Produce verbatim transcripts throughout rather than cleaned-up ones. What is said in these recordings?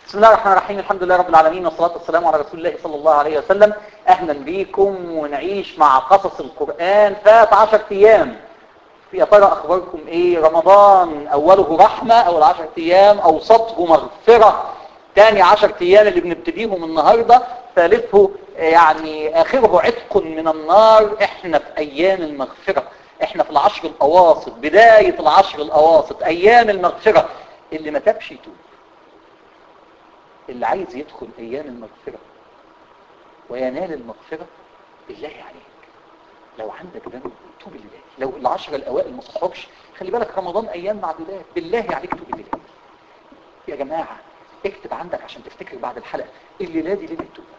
بسم الله الرحمن الرحيم. الحمد لله رب العالمين، والصلاة والسلام على رسول الله صلى الله عليه وسلم. أهلا بكم ونعيش مع قصص القرآن. فات عشر أيام، يا ترى أخباركم إيه؟ رمضان أوله رحمة، أول عشر أيام أوسطه مغفرة، تاني عشر أيام اللي بنبتديهم النهاردة ثالثه يعني آخره عتق من النار. إحنا في أيام المغفرة، إحنا في العشر الأواسط، بداية العشر الأواسط، أيام المغفرة. اللي ما تابش يتوب، اللي عايز يدخل ايام المغفرة وينال المغفرة بالله عليك، لو عندك ذنب توب لله. لو العشر الاوائل ما صحوكش، خلي بالك رمضان ايام معدودات، بالله عليك توب لله. يا جماعة اكتب عندك عشان تفتكر بعد الحلقة، الليلة دي ليلة توبة،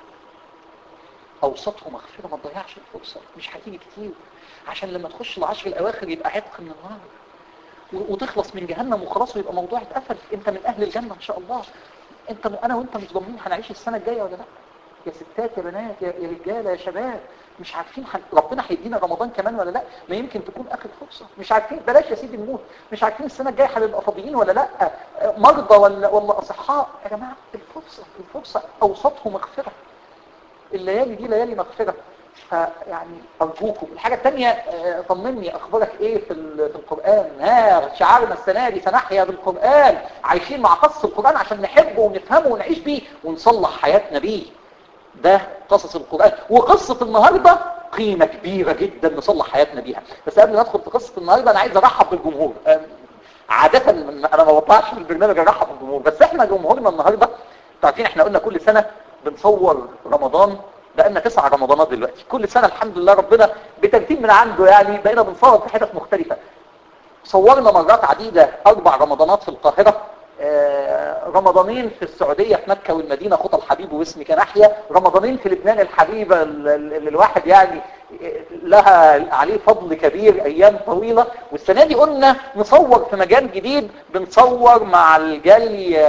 اوسطه مغفرة. ما تضيعش الفرصة، مش هتيجي كتير، عشان لما تخش العشر الاواخر يبقى عتق من النار وتخلص من جهنم وخلاص، ويبقى موضوع اتقفل، انت من اهل الجنة ان شاء الله. انت انا وانت مش ضامنين هنعيش السنه الجايه ولا لا. يا ستات يا بنات يا, يا رجاله يا شباب، مش عارفين حن... ربنا هيدينا رمضان كمان ولا لا. ما يمكن تكون اخر فرصه، مش عارفين. بلاش يا سيدي نموت، مش عارفين السنه الجايه هنبقى فاضيين ولا لا، مرضى ولا ولا اصحاء. يا جماعه الفرصه الفرصه اوسطه مغفره، الليالي دي ليالي مغفره. فيعني ارجوكم. الحاجه الثانيه، طمني اخبارك ايه في في القران؟ ها، شعارنا السنه دي سنحيا بالقران، عايشين مع قصص القران عشان نحبه ونفهمه ونعيش بيه ونصلح حياتنا بيه. ده قصص القران. وقصه النهارده قيمه كبيره جدا نصلح حياتنا بيها. بس قبل ما ادخل في قصه النهارده انا عايز ارحب بالجمهور. عاده انا ما بطلعش في البرنامج ارحب بالجمهور، بس احنا جمهورنا النهارده عارفين، احنا قلنا كل سنه بنصور رمضان، بقالنا تسع رمضانات دلوقتي، كل سنة الحمد لله ربنا بترتيب من عنده يعني بقينا بنصور في حتت مختلفة. صورنا مرات عديدة أربع رمضانات في القاهرة، آه رمضانين في السعودية في مكة والمدينة خطى الحبيب واسمك نحيا، رمضانين في لبنان الحبيبة اللي الواحد يعني لها عليه فضل كبير أيام طويلة. والسنة دي قلنا نصور في مجال جديد، بنصور مع الجالية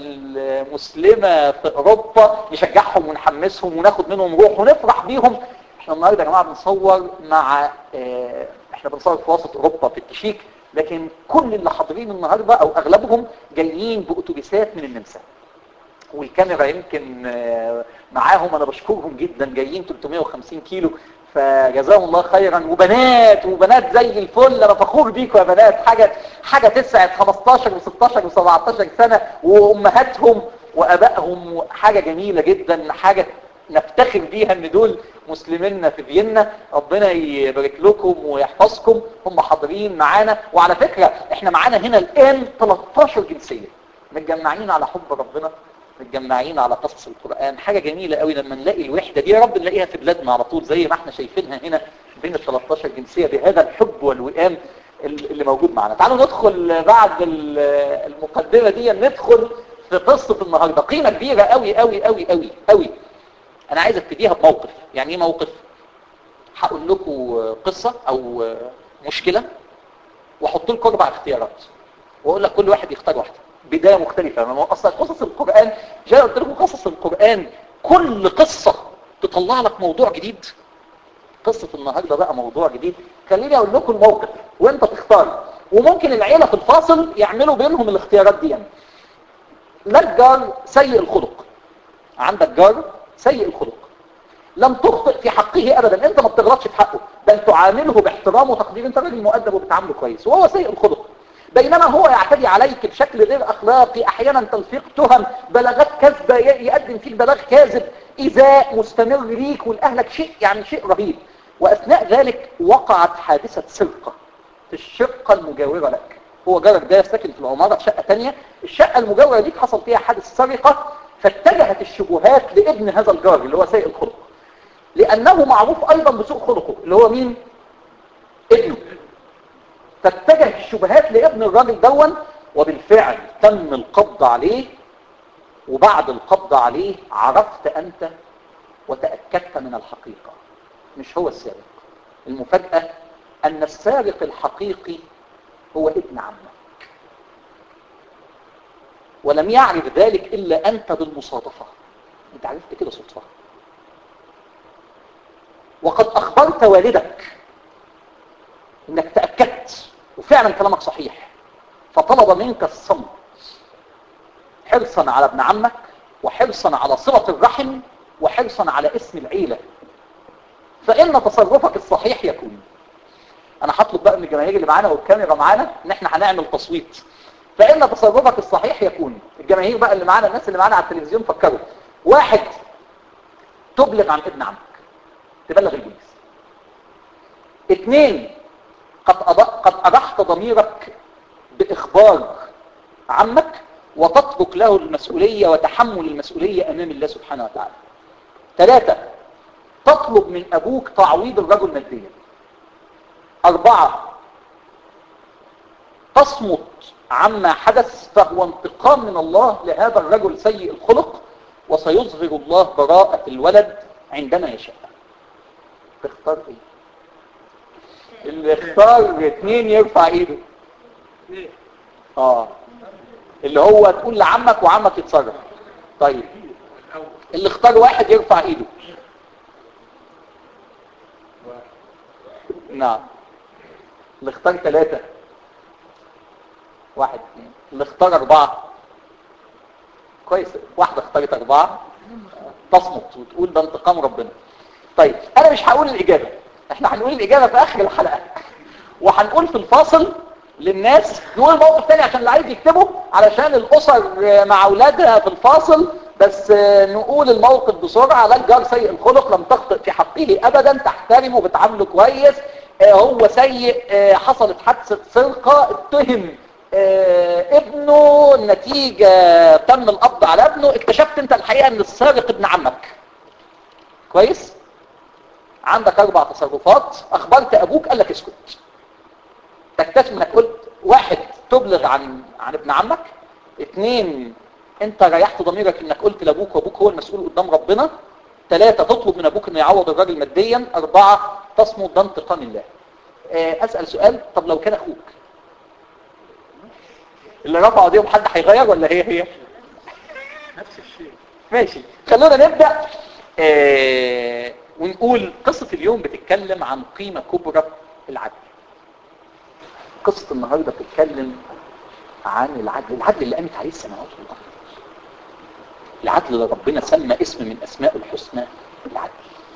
المسلمة في أوروبا، نشجعهم ونحمسهم وناخد منهم روح ونفرح بيهم. احنا النهاردة يا جماعة بنصور مع اه احنا بنصور في وسط أوروبا في التشيك، لكن كل اللي حاضرين النهاردة أو أغلبهم جايين بأتوبيسات من النمسا، والكاميرا يمكن معاهم، أنا بشكرهم جدا، جايين ثلاثمائة وخمسين كيلو، فجزاهم الله خيرا. وبنات وبنات زي الفل، أنا فخور بيكم يا بنات، حاجة حاجة تسعد خمستاشر وستاشر وسبعتاشر سنة، وأمهاتهم وأبائهم، حاجة جميلة جدا، حاجة نفتخر بيها ان دول مسلمين في فيينا. ربنا يبارك لكم ويحفظكم، هم حاضرين معانا. وعلى فكرة احنا معانا هنا الان تلتاشر جنسية متجمعين على حب ربنا، متجمعين على قصص القرآن. حاجة جميلة قوي لما نلاقي الوحدة دي، يا رب نلاقيها في بلادنا على طول زي ما احنا شايفينها هنا بين ال تلتاشر جنسية بهذا الحب والوئام اللي موجود معنا. تعالوا ندخل بعد المقدمة دي، ندخل في قصة النهاردة. قيمة كبيرة قوي قوي قوي قوي قوي. انا عايز ابتديها بموقف. يعني ايه موقف؟ هقول لكم قصة او مشكلة واحط لكم اربع اختيارات واقول لك كل واحد يختار واحدة، بداية مختلفة. ما اصلا قصص القرآن، جاي قلت لكم قصص القرآن كل قصة تطلع لك موضوع جديد. قصة النهاردة بقى موضوع جديد. خليني اقول لكم الموقف وانت تختار، وممكن العيلة في الفاصل يعملوا بينهم الاختيارات دي. يعني لك جار سيء الخلق، عندك جار سيء الخلق، لم تخطئ في حقه ابدا، انت ما بتغلطش في حقه، بل تعامله باحترام وتقدير، انت راجل مؤدب وبتعامله كويس، وهو سيء الخلق. بينما هو يعتدي عليك بشكل غير اخلاقي، احيانا تلفيق تهم، بلاغات كاذبه، يقدم فيك بلاغ كاذب، ايذاء مستمر ليك ولاهلك، شيء يعني شيء رهيب. واثناء ذلك وقعت حادثه سرقه في الشقه المجاوره لك. هو جارك ده ساكن في العماره في شقه ثانيه، الشقه المجاوره ليك حصل فيها حادث سرقه، فاتجهت الشبهات لابن هذا الجار اللي هو سيء الخلق، لأنه معروف أيضا بسوء خلقه اللي هو مين؟ ابنه. فاتجه الشبهات لابن الراجل دون، وبالفعل تم القبض عليه. وبعد القبض عليه عرفت أنت وتأكدت من الحقيقة، مش هو السارق. المفاجأة أن السارق الحقيقي هو ابن عمك، ولم يعرف ذلك إلا أنت بالمصادفة. أنت عرفت كده صدفة، وقد أخبرت والدك إنك تأكدت وفعلا كلامك صحيح، فطلب منك الصمت حرصا على ابن عمك وحرصا على صلة الرحم وحرصا على اسم العيلة. فإن تصرفك الصحيح يكون. أنا هطلب بقى من الجماهير اللي معانا والكاميرا معانا إن إحنا هنعمل تصويت. فإن تصرفك الصحيح يكون. الجماهير بقى اللي معانا، الناس اللي معانا على التلفزيون، فكروا. واحد، تبلغ عن ابن عمك، تبلغ البوليس. اثنين، قد قد أبحت ضميرك بإخبار عمك وتترك له المسؤولية وتحمل المسؤولية أمام الله سبحانه وتعالى. ثلاثة، تطلب من أبوك تعويض الرجل ماديا. أربعة، تصمت عما حدث فهو انتقام من الله لهذا الرجل سيء الخلق، وسيظهر الله براءة الولد عندما يشاء. تختار ايه؟ اللي اختار اثنين يرفع ايده. اه اللي هو تقول لعمك وعمك يتصرف. طيب اللي اختار واحد يرفع ايده. نعم. اللي اختار ثلاثة. واحد اثنين. اللي اختار أربعة. كويس، واحدة اختارت أربعة تصمت وتقول ده انتقام ربنا. طيب أنا مش هقول الإجابة، احنا هنقول الإجابة في آخر الحلقة، وهنقول في الفاصل للناس نقول موقف تاني عشان اللي عايز يكتبه، علشان الأسر مع أولادها في الفاصل، بس نقول الموقف بسرعة. لا، الجار سيء الخلق، لم تخطئ في حقه أبدا، تحترمه، بتعامله كويس، هو سيء، حصلت حادثة سرقة، اتهم ابنه، النتيجة تم القبض على ابنه، اكتشفت انت الحقيقة ان السارق ابن عمك. كويس؟ عندك اربع تصرفات. اخبرت ابوك قال لك اسكت. تكتشف انك قلت واحد، تبلغ عن عن ابن عمك. اثنين، انت ريحت ضميرك انك قلت لابوك وابوك هو المسؤول قدام ربنا. ثلاثة، تطلب من ابوك انه يعوض الراجل ماديا. اربعة، تصمت ده انتقام الله. اسأل سؤال، طب لو كان اخوك اللي رفعوا ايديهم، حد هيغير ولا هي هي نفس الشيء؟ ماشي، خلونا نبدأ. آه ونقول قصة اليوم بتتكلم عن قيمة كبرى العدل. قصة النهاردة بتتكلم عن العدل، العدل اللي قامت عليه السماوات والأرض، العدل اللي ربنا سمى اسم من أسماء الحسنى العدل.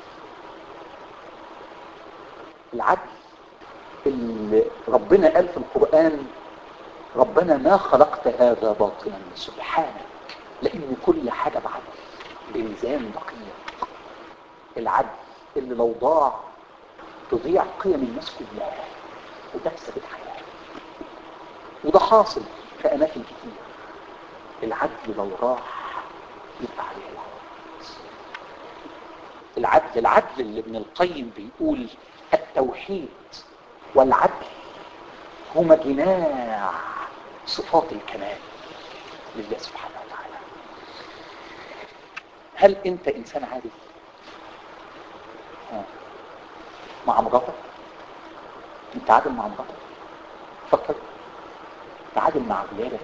العدل اللي ربنا قال في القرآن ربنا ما خلقت هذا باطلا سبحانك، لأن كل حاجة بعدل بميزان دقيق. العدل اللي لو ضاع تضيع قيم الناس كلها وتفسد الحياة، وده حاصل في أماكن كتير. العدل لو راح يبقى عليه العوض. العدل العدل اللي ابن القيم بيقول التوحيد والعدل هما جماع صفات الكمال لله سبحانه وتعالى. هل انت انسان عادل مع مراتك؟ انت عادل مع مراتك؟ فكر. تعادل مع اولادك؟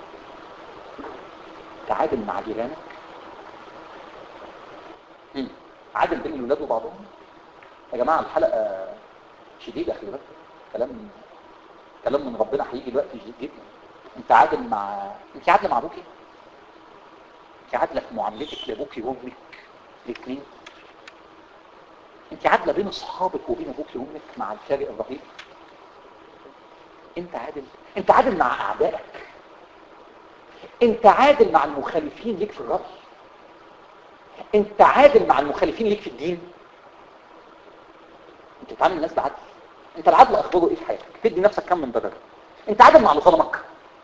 تعادل مع جيرانك؟ عادل بين الولاد وبعضهم؟ يا جماعه الحلقه شديده، خلي بالك، كلام كلام من ربنا هيجي دلوقتي شديد جدا. انت عادل مع انت عادله مع ابوكي؟ انت عادله في معاملتك لابوكي وامك الاثنين؟ انت عادله بين اصحابك وبين ابوكي وامك مع الفارق الرهيب؟ انت عادل؟ انت عادل مع اعدائك؟ انت عادل مع المخالفين ليك في الرأي؟ انت عادل مع المخالفين ليك في الدين؟ انت بتعامل الناس بعدل؟ انت العدل اخباره ايه في حياتك؟ تدي نفسك كم من درجه؟ انت عادل مع اللي ظلمك؟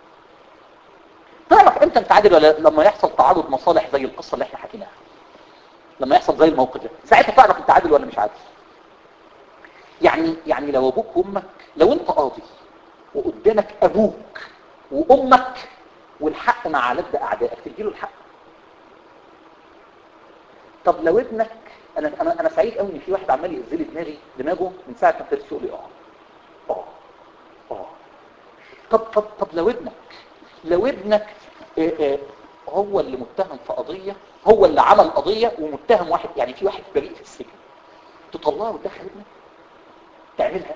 تعرف امتى انت عادل؟ ولا لما يحصل تعارض مصالح زي القصه اللي احنا حكيناها، لما يحصل زي الموقف ده ساعتها تعرف انت عادل ولا مش عادل. يعني يعني لو ابوك وامك، لو انت قاضي وقدامك ابوك وامك والحق مع لد اعدائك، تديله الحق؟ طب لو ابنك، انا انا انا سعيد قوي ان في واحد عمال يهز لي دماغي دماغه من ساعه ما ابتديت يقول لي اه اه اه طب طب طب لو ابنك لو ابنك اه اه هو اللي متهم في قضيه، هو اللي عمل قضيه ومتهم واحد، يعني في واحد بريء في السجن، تطلعه وتدخل ابنك تعملها؟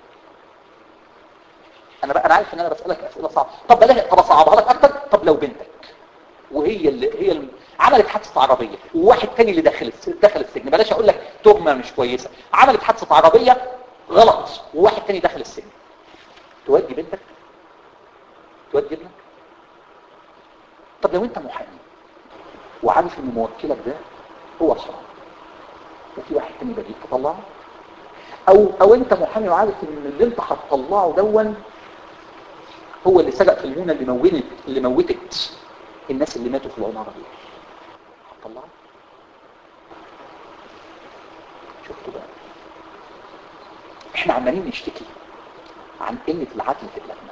انا بقى انا عارف ان انا بسالك اسئله صعبه، طب بلاش، طب اصعبها لك اكتر. طب لو بنتك وهي اللي هي عملت حادثه عربيه وواحد تاني اللي داخل دخل السجن، بلاش اقول لك تهمه مش كويسه، عملت حادثه عربيه غلط وواحد تاني دخل السجن، تودي بنتك؟ تودي ابنك؟ طب لو انت محامي وعارف ان موكلك ده هو الحرام وفي واحد تاني بديل تطلعه، او او انت محامي وعارف ان اللي انت هتطلعه دون هو اللي سرق في المونه اللي موتت اللي موتت الناس اللي ماتوا في العماره دي، هتطلعه؟ شفتوا بقى احنا عمالين نشتكي عن قله العدل في بلادنا،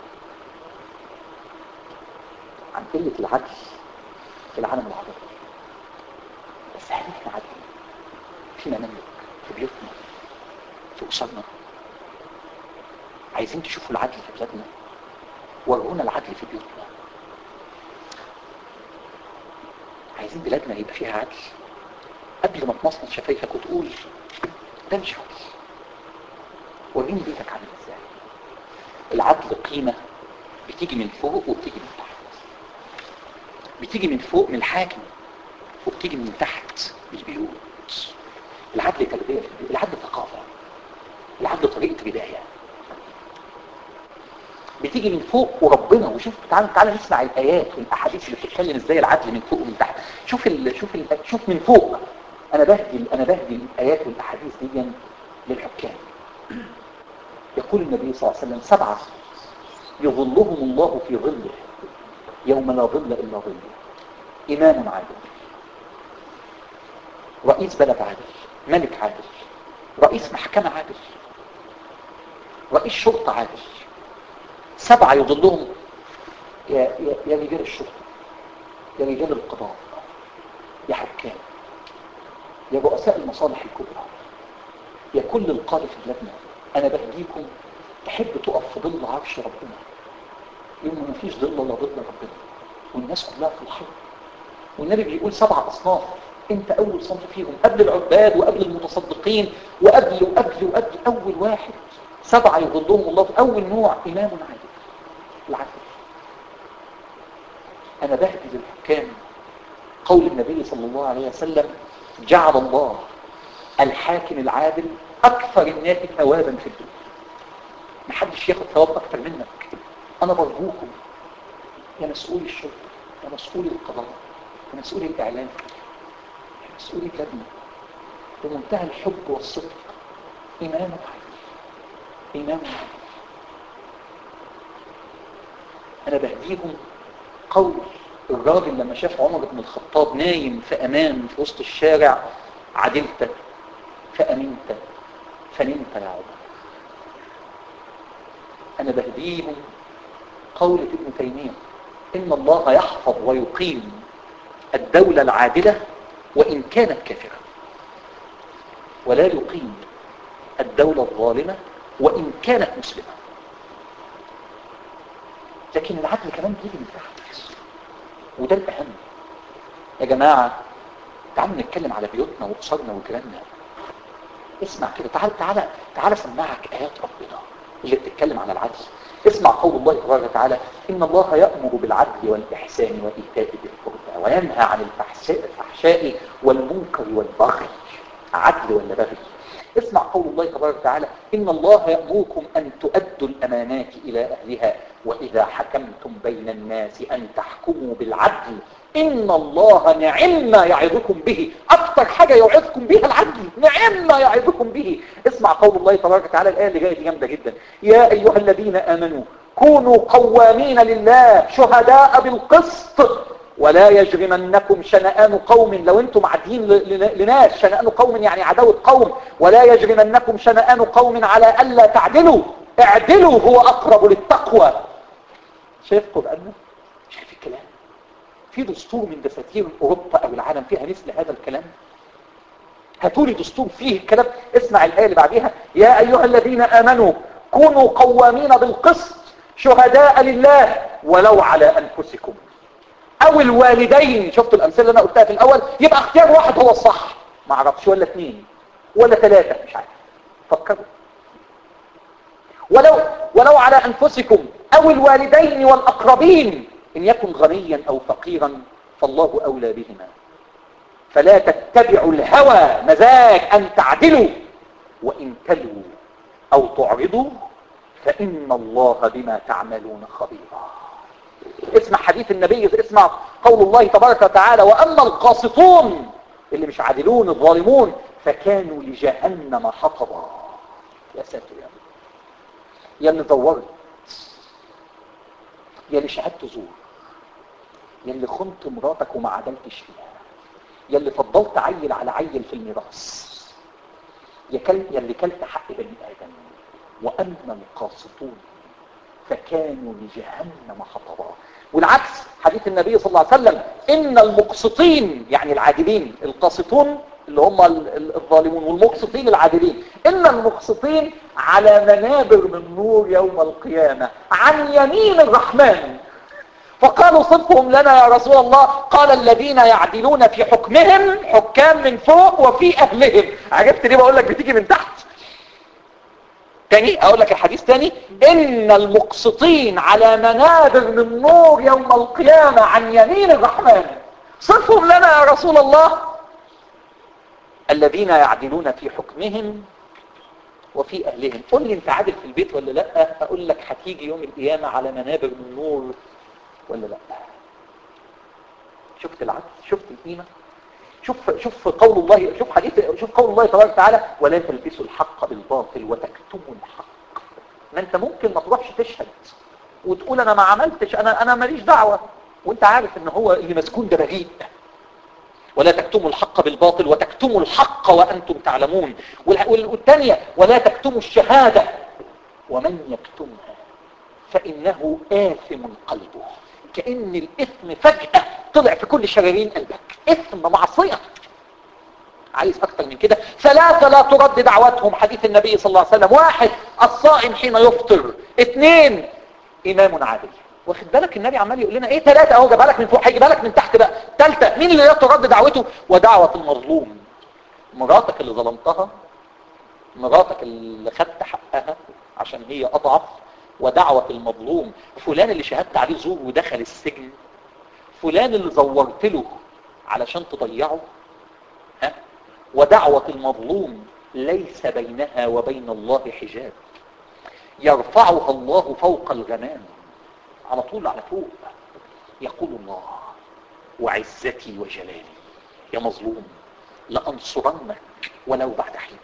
عن قله العدل في العالم العربي، بس هل احنا عادلين فيما نملك في بيوتنا في أسرنا؟ عايزين تشوفوا العدل في بلادنا؟ ورونا العدل في بيوتنا. عايزين بلادنا يبقى فيها عدل قبل ما تمصمص شفايفك وتقول ده مش عدل. وريني بيتك عامل ازاي. العدل قيمة بتيجي من فوق وبتيجي من تحت، بتيجي من فوق من الحاكم وبتيجي من تحت البيوت. العدل تربية، العدل ثقافة، العدل طريقة بداية، بتيجي من فوق وربنا. وشوف تعالى تعالى نسمع الآيات والأحاديث اللي بتتكلم ازاي العدل من فوق ومن تحت. شوف ال... شوف ال... شوف من فوق. أنا بهدي أنا بهدي الآيات والأحاديث دي للحكام. يقول النبي صلى الله عليه وسلم سبعة يظلهم الله في ظله يوم لا ظل إلا ظله: إمام عادل، رئيس بلد عادل، ملك عادل، رئيس محكمة عادل، رئيس شرطة عادل. سبعة يظلهم يا, يا, يا رجال الشرطة، يا رجال القضاء، يا حكام، يا رؤساء المصالح الكبرى، يا كل القادة في بلادنا. أنا بهديكم تحب تقف في ظل عرش ربنا يوم ما فيش ظل الا ظل ربنا والناس كلها في الحرب. والنبي بيقول سبع أصناف، انت اول صنف فيهم قبل العباد وقبل المتصدقين وقبل وقبل وقبل اول واحد. سبعة يظلهم الله في اول نوع: امام عادل، العدل. انا بهدي للحكام قول النبي صلى الله عليه وسلم: جعل الله الحاكم العادل اكثر الناس ثوابا في الدنيا. محدش ياخد ثواب اكثر منك. انا برجوكم يا مسؤول الشرطه، يا مسؤول القضاء، يا مسؤول الاعلام، يا مسؤول بلادنا، بمنتهى الحب والصدق: امام عادل، امام عادل. انا بهديهم قول الراجل لما شاف عمر بن الخطاب نايم في امان في وسط الشارع: عدلت فامنت فنمت يا عمر. انا بهديهم قول ابن تيمية: ان الله يحفظ ويقيم الدولة العادلة وان كانت كافرة، ولا يقيم الدولة الظالمة وان كانت مسلمة. لكن العدل كمان بيجي من تحت، وده الاهم يا جماعة. تعالوا نتكلم على بيوتنا وأسرنا وجيراننا. اسمع كده، تعال تعال تعال سمعك آيات ربنا اللي بتتكلم عن العدل. اسمع قول الله تبارك وتعالى: إن الله يأمر بالعدل والإحسان وإيتاء ذي القربى وينهى عن الفحشاء والمنكر والبغي. عدل ولا بغي؟ اسمع قول الله تبارك وتعالى: إن الله يأمركم أن تؤدوا الأمانات إلى أهلها وإذا حكمتم بين الناس أن تحكموا بالعدل إن الله نعم ما يعظكم به. أكثر حاجة يعظكم بها العدل، نعم ما يعظكم به. اسمع قول الله تبارك وتعالى، الآية اللي جاية دي جامدة جدا: يا أيها الذين آمنوا كونوا قوامين لله شهداء بالقسط ولا يجرمنكم شنآن قوم. لو انتم عادين لناس، شنآن قوم يعني عداوة قوم. ولا يجرمنكم شنآن قوم على ألا تعدلوا اعدلوا هو أقرب للتقوى. شايف قرآننا؟ شايف الكلام؟ في دستور من دساتير أوروبا أو العالم فيها مثل هذا الكلام؟ هاتولي دستور فيه الكلام. اسمع الآية اللي بعديها: يا أيها الذين آمنوا كونوا قوامين بالقسط شهداء لله ولو على أنفسكم أو الوالدين. شفتوا الأمثلة اللي أنا قلتها في الأول؟ يبقى اختيار واحد هو الصح، ما اعرفش ولا اثنين ولا ثلاثة، مش عارف. فكروا. ولو ولو على أنفسكم أو الوالدين والأقربين إن يكن غنيا أو فقيرا فالله أولى بهما. فلا تتبعوا الهوى مزاج أن تعدلوا وإن تلوا أو تعرضوا فإن الله بما تعملون خبيرا. اسمع حديث النبي، اسمع قول الله تبارك وتعالى: وأما القاسطون اللي مش عادلون الظالمون فكانوا لجهنم حطبا. يا ساتر يا رب، يا اللي دورت، يا اللي شهدت زور، يا اللي خنت مراتك وما عدلتش فيها، يا اللي فضلت عيل على عيل في الميراث، يا كل يا اللي كلت حق بني آدم. وأما القاسطون فكانوا لجهنم حطبا. والعكس حديث النبي صلى الله عليه وسلم: إن المقسطين يعني العادلين، القاسطون اللي هم الظالمون، والمقسطين العادلين، إن المقسطين على منابر من نور يوم القيامة عن يمين الرحمن. فقالوا: صفهم لنا يا رسول الله. قال: الذين يعدلون في حكمهم، حكام من فوق وفي أهلهم. عرفت ليه بقول لك بتيجي من تحت؟ تاني اقول لك الحديث تاني: ان المقسطين على منابر من نور يوم القيامة عن يمين الرحمن. صفهم لنا يا رسول الله. الذين يعدلون في حكمهم وفي اهلهم. قل لي انت عادل في البيت ولا لا؟ اقول لك هتيجي يوم القيامة على منابر من نور ولا لا. شفت العدل؟ شفت القيمة؟ شوف شوف قول الله، شوف حديث، شوف قول الله تبارك وتعالى: ولا تلبسوا الحق بالباطل وتكتموا الحق. ما انت ممكن ما تروحش تشهد وتقول انا ما عملتش، انا انا ماليش دعوه، وانت عارف ان هو اللي مسكون ده بريء. ولا تكتموا الحق بالباطل وتكتموا الحق وانتم تعلمون. والثانيه: ولا تكتموا الشهاده ومن يكتمها فانه آثم قلبه. كأن الإثم فجأة طلع في كل شرايين قلبك. إثم، معصية. عايز أكتر من كده؟ ثلاثة لا ترد دعوتهم. حديث النبي صلى الله عليه وسلم: واحد الصائم حين يفطر، اثنين إمام عادل. واخد بالك النبي عمال يقول لنا ايه؟ ثلاثة اهو، جابها لك من فوق هيجيبها لك من تحت بقى. ثالثة مين اللي لا ترد دعوته؟ ودعوة المظلوم. مراتك اللي ظلمتها، مراتك اللي خدت حقها عشان هي أضعف. ودعوة المظلوم، فلان اللي شهدت عليه زور ودخل السجن، فلان اللي زورت له علشان تضيعه. ها؟ ودعوة المظلوم ليس بينها وبين الله حجاب، يرفعها الله فوق الغمام، على طول على فوق. يقول الله: وعزتي وجلالي يا مظلوم لأنصرنك ولو بعد حين.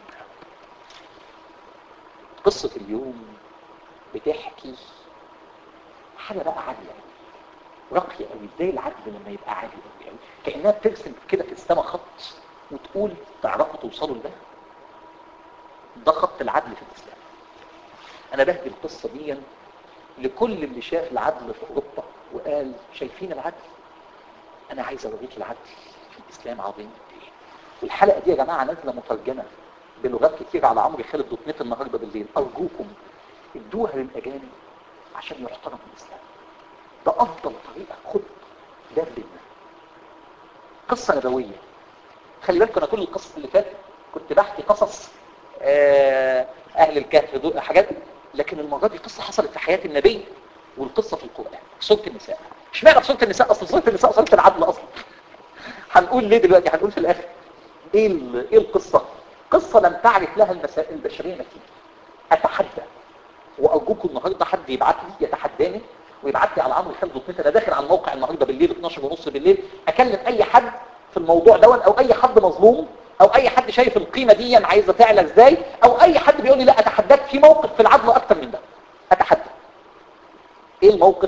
قصة اليوم بتحكي حاجة بقى عالية راقية قوي. ازاي العدل لما يبقى عالي قوي قوي؟ كأنها بترسم كده في السماء خط وتقول تعرفوا توصلوا لده. ده خط العدل في الإسلام. أنا بهدي القصة دي لكل اللي شاف العدل في أوروبا وقال شايفين العدل؟ أنا عايز أوريك العدل في الإسلام عظيم إيه. والحلقة دي يا جماعة نازلة مترجمة بلغات كتير على عمرو خالد دوت نت النهارده بالليل. أرجوكم ادوها للأجانب عشان يحترم الإسلام. ده أفضل طريقة. خد ده بدنا قصة نبوية. خلي بالكم أنا كل القصص اللي فاتت كنت بحكي قصص آه أهل الكهف دول حاجات، لكن المرة دي قصة حصلت في حياة النبي، والقصة في القرآن في سورة النساء. اشمعنى في سورة النساء؟ أصل سورة النساء سورة العدل أصلا. هنقول ليه دلوقتي، هنقول في الآخر. إيه إيه القصة؟ قصة لم تعرف لها المسائل البشرية نتيجة. أتحدى وارجوكم النهارده حد يبعت لي يتحداني ويبعت لي على عمرو خالد دوت نت. انا داخل على الموقع النهارده بالليل اتناشر ونص بالليل اكلم اي حد في الموضوع دون، او اي حد مظلوم، او اي حد شايف القيمه دي عايزه تعلى ازاي، او اي حد بيقول لي لا اتحداك في موقف في العدل اكتر من ده. اتحدى. ايه الموقف؟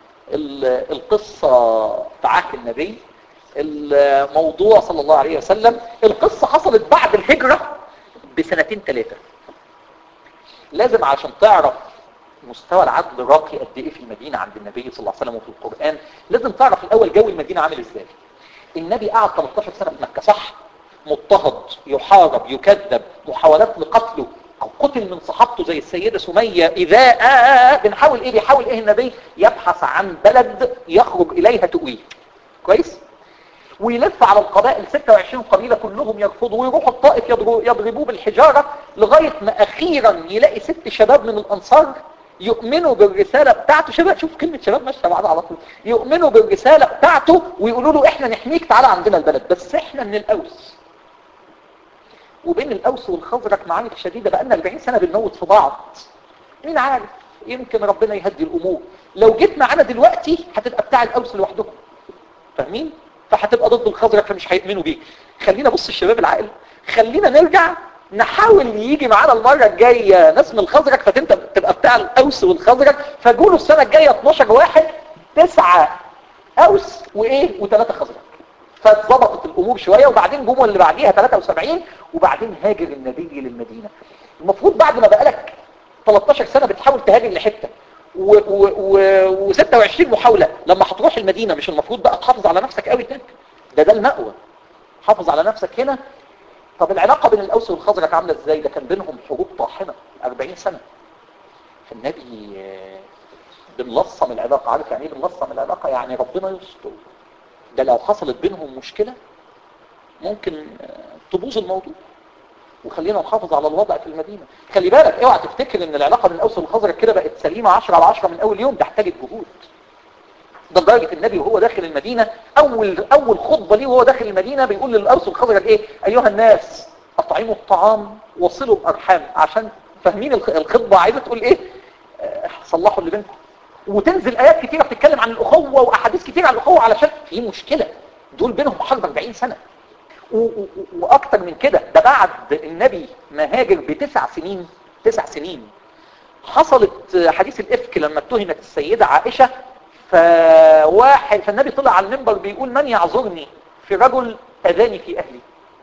القصه في عهد النبي، الموضوع صلى الله عليه وسلم. القصه حصلت بعد الهجره بسنتين ثلاثه. لازم عشان تعرف مستوى العدل راقي قد ايه في المدينه عند النبي صلى الله عليه وسلم وفي القران، لازم تعرف الاول جو المدينه عامل ازاي. النبي قعد ثلاثة عشر سنه في مكه، صح؟ مضطهد، يحارب، يكذب، محاولات لقتله، قتل من صحابته زي السيده سميه. اذا آه بنحاول ايه؟ بيحاول ايه النبي؟ يبحث عن بلد يخرج اليها تؤويه. كويس؟ ويلف على القبائل ستة وعشرين قبيلة كلهم يرفضوا، ويروحوا الطائف يضربوه بالحجارة، لغاية ما أخيرا يلاقي ست شباب من الأنصار يؤمنوا بالرسالة بتاعته. شباب، شوف كلمة شباب ماشية بعضها على طول. يؤمنوا بالرسالة بتاعته ويقولوا له احنا نحميك، تعالى عندنا البلد، بس احنا من الأوس. وبين الأوس والخزرج معارك شديدة، بقالنا أربعين سنة بنموت في بعض. مين عارف، يمكن ربنا يهدي الأمور. لو جيت معانا دلوقتي هتبقى بتاع الأوس لوحدهم، فاهمين؟ فهتبقى ضد الخزرج، فمش هيؤمنوا بيك. خلينا بص الشباب العاقل، خلينا نرجع نحاول يجي معانا المرة الجاية ناس من الخزرج، فتنت تبقى بتاع الأوس والخزرج. فجولوا السنة الجاية اتناشر واحد، تسعة أوس وإيه وثلاثة خزرج. فاتظبطت الأمور شوية، وبعدين جموا اللي بعديها ثلاثة وسبعين، وبعدين هاجر النبي للمدينة. المفروض بعد ما بقالك تلتاشر سنة بتحاول تهاجر لحتة و ستة وعشرين محاولة، لما هتروح المدينة مش المفروض بقى تحافظ على نفسك قوي هناك؟ ده ده المأوى، حافظ على نفسك هنا. طب العلاقة بين الأوس والخزرج عاملة ازاي؟ ده كان بينهم حروب طاحنة أربعين سنة. فالنبي بنلصم العلاقة. عارف يعني ايه بنلصم العلاقة؟ يعني ربنا يستر. ده لو حصلت بينهم مشكلة ممكن تبوظ الموضوع، وخلينا نحافظ على الوضع في المدينة. خلي بالك، اوعى تفتكر ان العلاقة بين الأوس والخزرج كده بقت سليمة عشرة على عشرة من أول يوم. ده احتاجت جهود. ده لدرجة النبي وهو داخل المدينة، أول أول خطبة ليه وهو داخل المدينة بيقول للأوس والخزرج إيه؟ أيها الناس أطعموا الطعام وصلوا الأرحام. عشان فاهمين الخطبة عايزة تقول إيه؟ آه صلحوا اللي بينكم. وتنزل آيات كتيرة بتتكلم عن الأخوة وأحاديث كتيرة عن الأخوة، علشان في مشكلة. دول بينهم حرب أربعين سنة وأكتر من كده. ده بعد النبي ما هاجر بتسع سنين. تسع سنين حصلت حديث الإفك لما اتهمت السيدة عائشة. فواحد فالنبي طلع على المنبر بيقول من يعذرني في رجل أذاني في أهلي.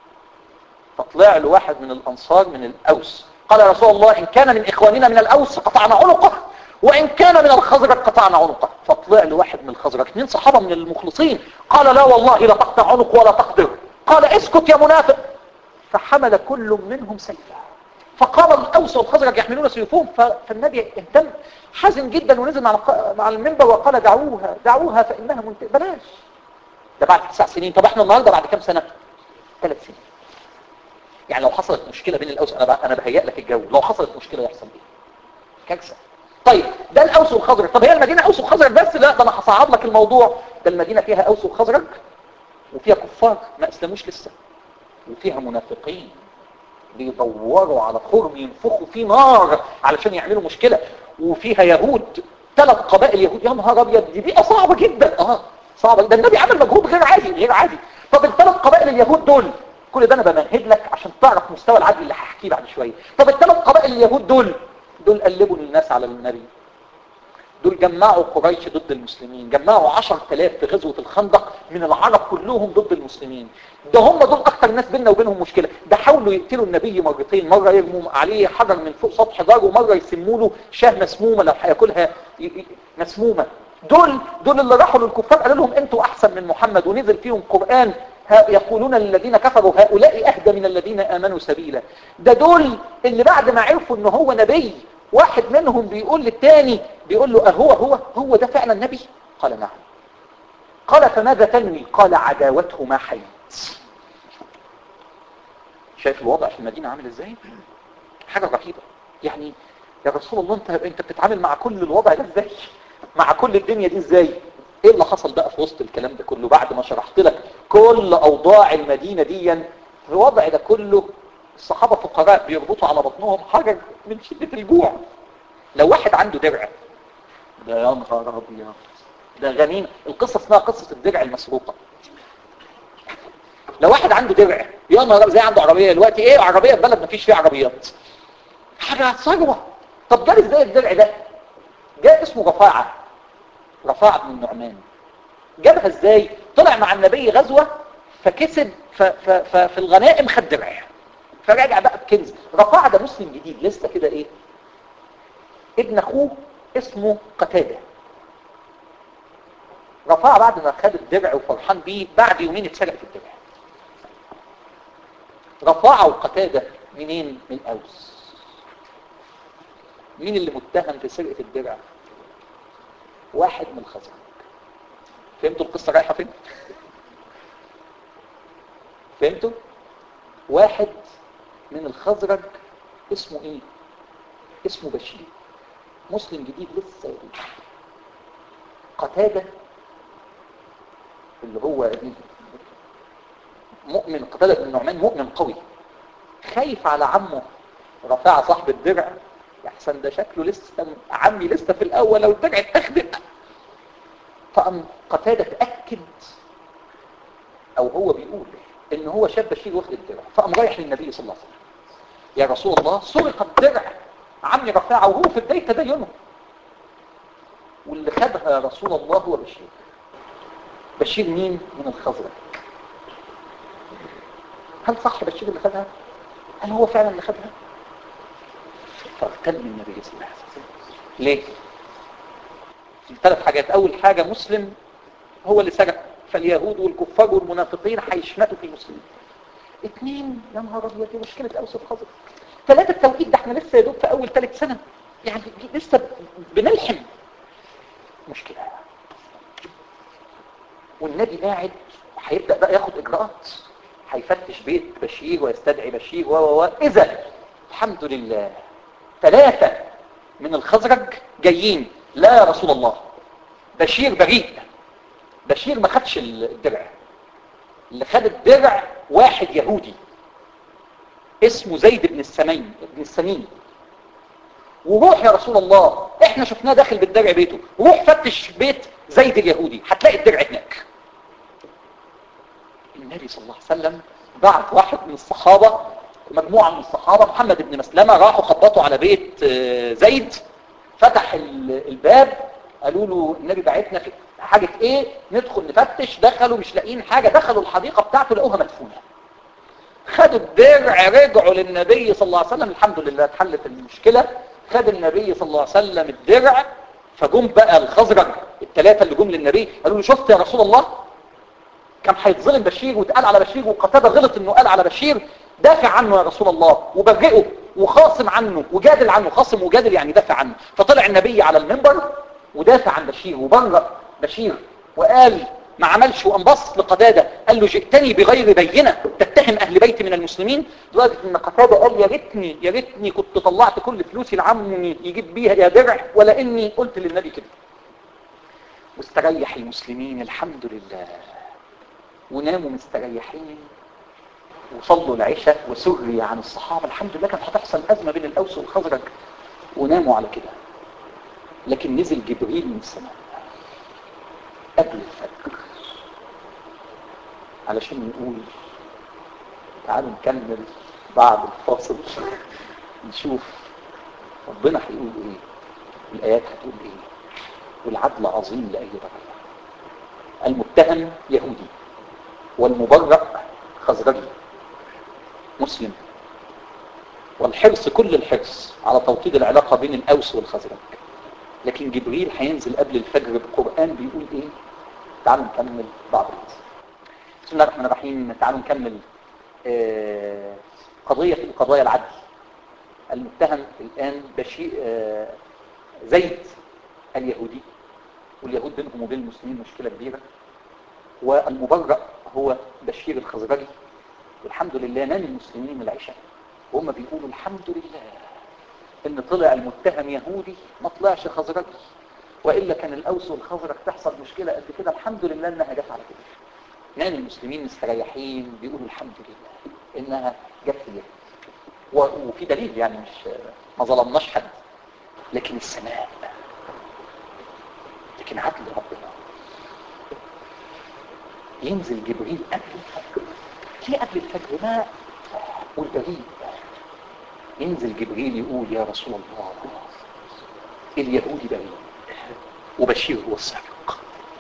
فطلع له واحد من الأنصار من الأوس قال يا رسول الله إن كان من إخواننا من الأوس قطعنا عنقه، وإن كان من الخزرج قطعنا عنقه. فطلع له واحد من الخزرج، اثنين صحابة من المخلصين، قال لا والله لا تقطع عنق ولا تقدر. قال اسكت يا منافق. فحمل كل منهم سيفه، فقام الأوس والخزرج يحملون سيوفهم. فالنبي اهتم، حزن جدا، ونزل مع المنبر وقال دعوها دعوها فإنها منتهى. بلاش. ده بعد تسع سنين. طب احنا النهاردة بعد كام سنة؟ ثلاث سنين. يعني لو حصلت مشكلة بين الأوس، أنا أنا بهيئ لك الجو، لو حصلت مشكلة يحصل ايه؟ كارثة. طيب ده الأوس والخزرج. طب هي المدينة أوس وخزرج بس؟ لا، ده أنا هصعد لك الموضوع. ده المدينة فيها أوس وخزرج، وفيها كفار ما أسلموش لسه، وفيها منافقين بيدوروا على خرم ينفخوا فيه نار علشان يعملوا مشكلة، وفيها يهود، ثلاث قبائل يهود. يا نهار ابيض، دي بيئة صعبة جدا. اه صعبة. ده النبي عمل مجهود غير عادي غير عادي. طب الثلاث قبائل اليهود دول، كل ده انا بمهد لك عشان تعرف مستوى العدل اللي هحكيه بعد شوية. طب الثلاث قبائل اليهود دول دول قلبوا الناس على النبي. دول جمعوا قريش ضد المسلمين، جمعوا عشرة آلاف في غزوة الخندق من العرب كلهم ضد المسلمين. ده هم دول اكتر ناس بيننا وبينهم مشكلة. ده حاولوا يقتلوا النبي مرتين، مرة يرموا عليه حجر من فوق سطح دار، ومرة يسموا له شاه مسمومة لو هياكلها مسمومة. دول دول اللي راحوا للكفار قالوا لهم انتوا احسن من محمد، ونزل فيهم قرآن يقولون للذين كفروا هؤلاء اهدى من الذين امنوا سبيلا. ده دول اللي بعد ما عرفوا ان هو نبي، واحد منهم بيقول للتاني، بيقول له أهو هو هو ده فعلا نبي؟ قال نعم. قال فماذا تنوي؟ قال عداوته ما حيت. شايف الوضع في المدينة عامل ازاي؟ حاجة رهيبة. يعني يا رسول الله انت انت بتتعامل مع كل الوضع ده ازاي؟ مع كل الدنيا دي ازاي؟ ايه اللي حصل بقى في وسط الكلام ده كله بعد ما شرحت لك كل اوضاع المدينة دي؟ في الوضع ده كله الصحابة فقراء بيربطوا على بطنهم حاجة من شدة الجوع. لو واحد عنده درع، ده يا نهار ابيض، ده غنيمة. القصة اسمها قصة الدرع المسروقة. لو واحد عنده درع يا نهار، زي عنده عربية دلوقتي، ايه عربية في بلد ما فيش فيها عربيات، حاجة ثروة. طب جال ازاي الدرع ده؟ جاء اسمه رفاعة، رفاعة بن النعمان. جابها ازاي؟ طلع مع النبي غزوة فكسب ففي الغنائم خد درع، فرجع بقى بكنز. رفاعة ده مسلم جديد لسه كده، ايه ابن اخوه اسمه قتادة. رفاعة بعد ما خد الدرع وفرحان بيه، بعد يومين اتسرقت الدرع. رفاعة وقتادة منين؟ من الأوس. مين اللي متهم في سرقة الدرع؟ واحد من الخزرج. فهمتوا القصة رايحة فين؟ فهمتوا؟ واحد من الخزرج اسمه ايه؟ اسمه بشير. مسلم جديد لسه جديد. قتادة اللي هو مؤمن، قتادة بن النعمان مؤمن قوي، خايف على عمه رفاعة صاحب الدرع، يحسن ده شكله لسه عمي لسه في الاول لو الدرع اتاخدت. فقام قتادة تأكد، او هو بيقول ان هو شاب بشير واخد الدرع، فقام رايح للنبي صلى الله عليه وسلم: يا رسول الله سرق الدرع عمي رفاعة وهو في بداية تدينه، واللي خدها يا رسول الله هو بشير. بشير مين؟ من الخزرج. هل صح بشير اللي خدها؟ هل هو فعلا اللي خدها؟ فاغتم النبي صلى الله عليه وسلم. ليه؟ ثلاث حاجات. اول حاجة مسلم هو اللي سرق، فاليهود والكفار والمنافقين هيشمتوا في المسلمين. اثنين، يا نهار ابيض دي مشكلة اوس الخزرج. ثلاثة، التوقيت ده احنا لسه يا دوب في اول ثالث سنة، يعني لسه بنلحم. مشكلة. والنبي قاعد هيبدأ بقى ياخد اجراءات، هيفتش بيت بشير ويستدعي بشير و و و اذا الحمد لله ثلاثة من الخزرج جايين: لا يا رسول الله بشير بريء، بشير ما خدش الدرع، اللي خد الدرع واحد يهودي اسمه زيد بن السمين بن السمين، وروح يا رسول الله احنا شفناه داخل بالدرع بيته، روح فتش بيت زيد اليهودي هتلاقي الدرع هناك. النبي صلى الله عليه وسلم بعت واحد من الصحابة، مجموعة من الصحابة، محمد بن مسلمة، راحوا خبطوا على بيت زيد، فتح الباب، قالوا له النبي بعتنا في حاجة ايه، ندخل نفتش. دخلوا مش لاقيين حاجة، دخلوا الحديقة بتاعته لقوها مدفونة. خدوا الدرع، رجعوا للنبي صلى الله عليه وسلم، الحمد لله اتحلت المشكلة. خد النبي صلى الله عليه وسلم الدرع، فجم بقى الخزرج الثلاثة اللي جم للنبي قالوا له: شفت يا رسول الله كان هيتظلم بشير واتقال على بشير، وقتادة غلط انه قال على بشير، دافع عنه يا رسول الله وبرئه وخاصم عنه وجادل عنه. خاصم وجادل يعني دافع عنه. فطلع النبي على المنبر ودافع عن بشير وبرأ بشير وقال ما عملش، وانبص لقتادة قال له: جئتني بغير بينة تتهم اهل بيتي من المسلمين. لدرجه ان قتادة قال: يا ريتني يا ريتني كنت طلعت كل فلوسي لعمي يجيب بيها يا درع، ولا اني قلت للنبي كده. واستريح المسلمين الحمد لله، وناموا مستريحين، وصلوا العشاء، وسري عن الصحابة. الحمد لله كانت هتحصل أزمة بين الأوس والخزرج، وناموا على كده. لكن نزل جبريل من السماء قبل الفجر علشان يقول: تعالوا نكمل بعد الفاصل نشوف ربنا هيقول ايه، الآيات هتقول ايه، والعدل عظيم لأي درجة. المتهم يهودي والمبرأ خزرجي مسلم، والحرص كل الحرص على توطيد العلاقة بين الأوس والخزرج. لكن جبريل هينزل قبل الفجر بقرآن بيقول ايه؟ تعالوا نكمل بعض الناس. بسم الله الرحمن الرحيم. تعالوا نكمل آه قضية في قضايا العدل. المتهم الآن بشير آه زيد اليهودي، واليهود بينهم وبين المسلمين مشكلة كبيرة، والمبرأ هو بشير الخزرجي. والحمد لله نام المسلمين من العشاء وهم بيقولوا الحمد لله ان طلع المتهم يهودي ما طلعش خزرجي، وإلا كان الأوس والخزرج تحصل مشكلة قد كده. الحمد لله انها جت على كده. نام المسلمين مستريحين بيقولوا الحمد لله انها جت في اليهود. وفي دليل يعني مش ما ظلمناش حد، لكن السماء، لكن عدل ربنا. ينزل جبريل قبل الفجر. ليه قبل الفجر؟ ما والبريء ينزل جبريل يقول: يا رسول الله اليهودي بريء وبشير هو السابق.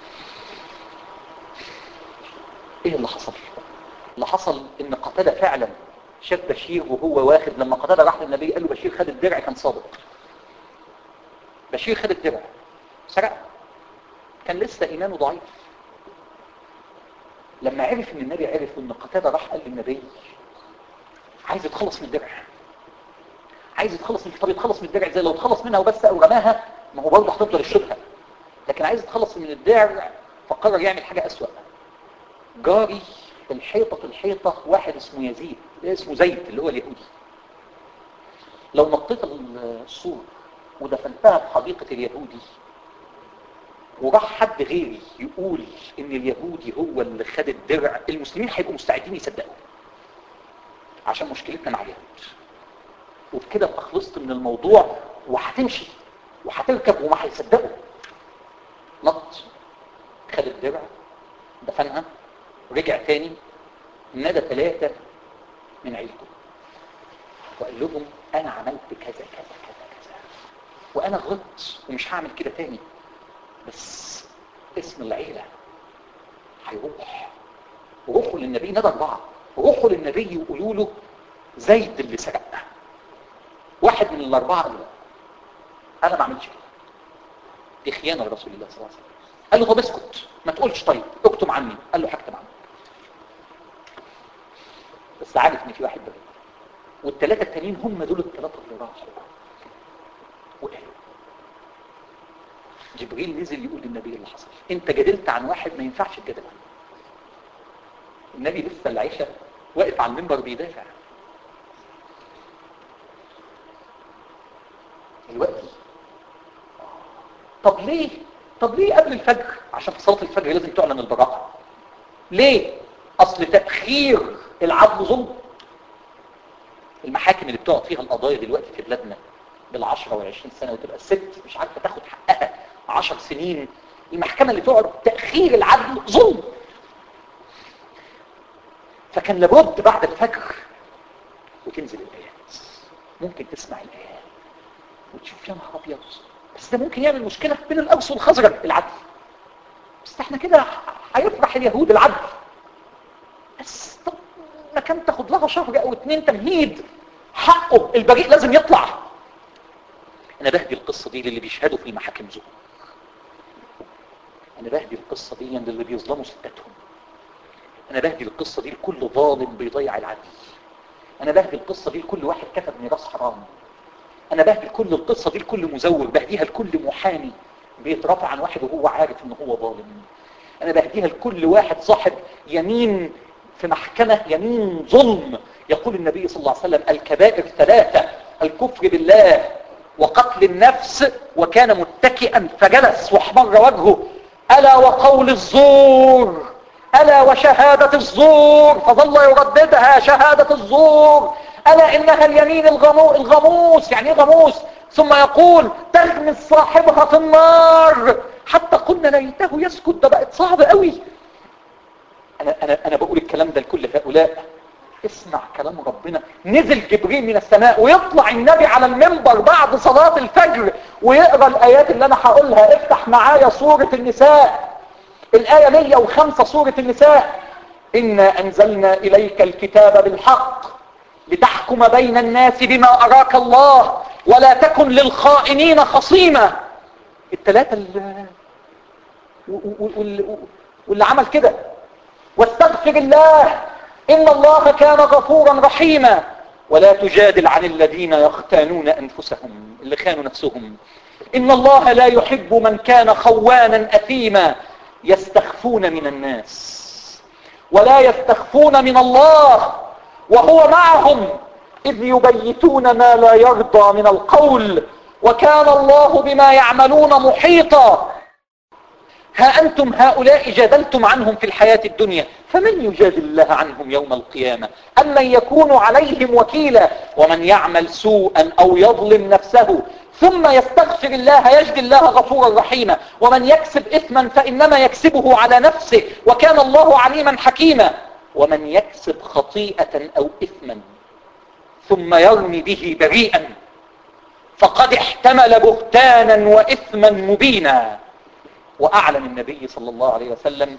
ايه اللي حصل؟ اللي حصل ان قتادة فعلا شاف بشير وهو واخد. لما قتادة راح للنبي قال له بشير خد الدرع، كان صادق. بشير خد الدرع سرق، كان لسه ايمانه ضعيف. لما عرف ان النبي عرف ان قتادة راح قال للنبي عايز يتخلص من الدرع، عايز يتخلص من، طب يتخلص من الدرع ازاي؟ لو اتخلص منها وبس او رماها ما هو برضه هتفضل الشبهه، لكن عايز يتخلص من الدرع. فقرر يعمل حاجه اسوأ. جاري الحيطه في الحيطه واحد اسمه يزيد، اسمه زيد اللي هو اليهودي. لو نطيت السور ودفنتها في حديقة اليهودي، وراح حد غيري يقول ان اليهودي هو اللي خد الدرع، المسلمين هيبقوا مستعدين يصدقوا، عشان مشكلتنا مع اليهود. وبكده ابقى خلصت من الموضوع، وهتمشي وهتركب وما هيصدقوا. نط، خد الدرع، دفنها، رجع تاني، نادى ثلاثة من عيلته وقال لهم انا عملت كذا كذا كذا كذا، وانا غلطت ومش هعمل كده تاني، بس اسم العيلة هيروح. روحوا للنبي، نادى اربعة، روحوا للنبي وقولوا له زيد اللي سرقنا. واحد من الاربعة قال له انا ما عملتش كده، دي خيانة لرسول الله صلى الله عليه وسلم. قال له طب اسكت ما تقولش، طيب اكتم عني. قال له هكتم عنك، بس عارف ان في واحد بقى. والثلاثة التانيين هم دول الثلاثة اللي راحوا وقالوا. جبريل نزل يقول للنبي اللي حصل، انت جدلت عن واحد ما ينفعش الجدل عنه. النبي لسه العيشة واقف على المنبر بيدافع. دلوقتي طب ليه طب ليه قبل الفجر؟ عشان في صلاة الفجر لازم تعلن البراءة. ليه؟ اصل تأخير العدل ظلم. المحاكم اللي بتقعد فيها القضايا دلوقتي في بلادنا بالعشرة والعشرين سنة، وتبقى الست مش عارفة تاخد حقها عشر سنين، المحكمة اللي تقعد تأخير العدل ظلم. فكان لابد بعد الفجر وتنزل الآيات، ممكن تسمع الآيات وتشوف يا نهار أبيض، بس ده ممكن يعمل مشكلة بين الأوس والخزرج العدل، بس احنا كده هيفرح اليهود العدل، بس طب ما كان تاخد لها شهر او اتنين تمهيد، حقه البريء لازم يطلع. انا بهدي القصة دي للي بيشهدوا في المحاكم زور، انا بهدي القصة دي للي بيظلموا ستاتهم، انا بهدي القصة دي لكل ظالم بيضيع العدل، انا بهدي القصة دي لكل واحد كتب ميراث حرام، انا بهدي كل القصة دي لكل مزور، بهديها لكل محامي بيترافع عن واحد وهو عارف ان هو ظالم، انا بهديها لكل واحد صاحب يمين في محكمة يمين ظلم. يقول النبي صلى الله عليه وسلم الكبائر ثلاثة: الكفر بالله، وقتل النفس، وكان متكئا فجلس واحمر وجهه، ألا وقول الزور، ألا وشهادة الزور، فظل يرددها شهادة الزور، ألا إنها اليمين الغمو الغموس. يعني ايه غموس؟ ثم يقول تغمس صاحبها في النار، حتى قلنا ليته يسكت. ده بقت صعب قوي. أنا, أنا, أنا بقول الكلام ده لكل هؤلاء. اسمع كلام ربنا. نزل جبريل من السماء ويطلع النبي على المنبر بعد صلاة الفجر ويقرأ الآيات اللي أنا هقولها. افتح معايا سورة النساء، الآية مية وخمسة، سورة النساء. إنا أنزلنا إليك الكتاب بالحق لتحكم بين الناس بما أراك الله ولا تكن للخائنين خصيما. الثلاثة اللي, واللي عمل كده. واستغفر الله إن الله كان غفورا رحيما ولا تجادل عن الذين يختانون أنفسهم، اللي خانوا نفسهم. إن الله لا يحب من كان خوانا أثيما. يستخفون من الناس ولا يستخفون من الله وهو معهم إذ يبيتون ما لا يرضى من القول وكان الله بما يعملون محيطا. ها أنتم هؤلاء جادلتم عنهم في الحياة الدنيا فمن يجادل الله عنهم يوم القيامة أم من يكون عليهم وكيلا. ومن يعمل سوءا أو يظلم نفسه ثم يستغفر الله يجد الله غفورا رحيما. ومن يكسب إثما فإنما يكسبه على نفسه وكان الله عليما حكيما. ومن يكسب خطيئة أو إثما ثم يرمي به بريئا فقد احتمل بهتانا وإثما مبينا. وأعلن النبي صلى الله عليه وسلم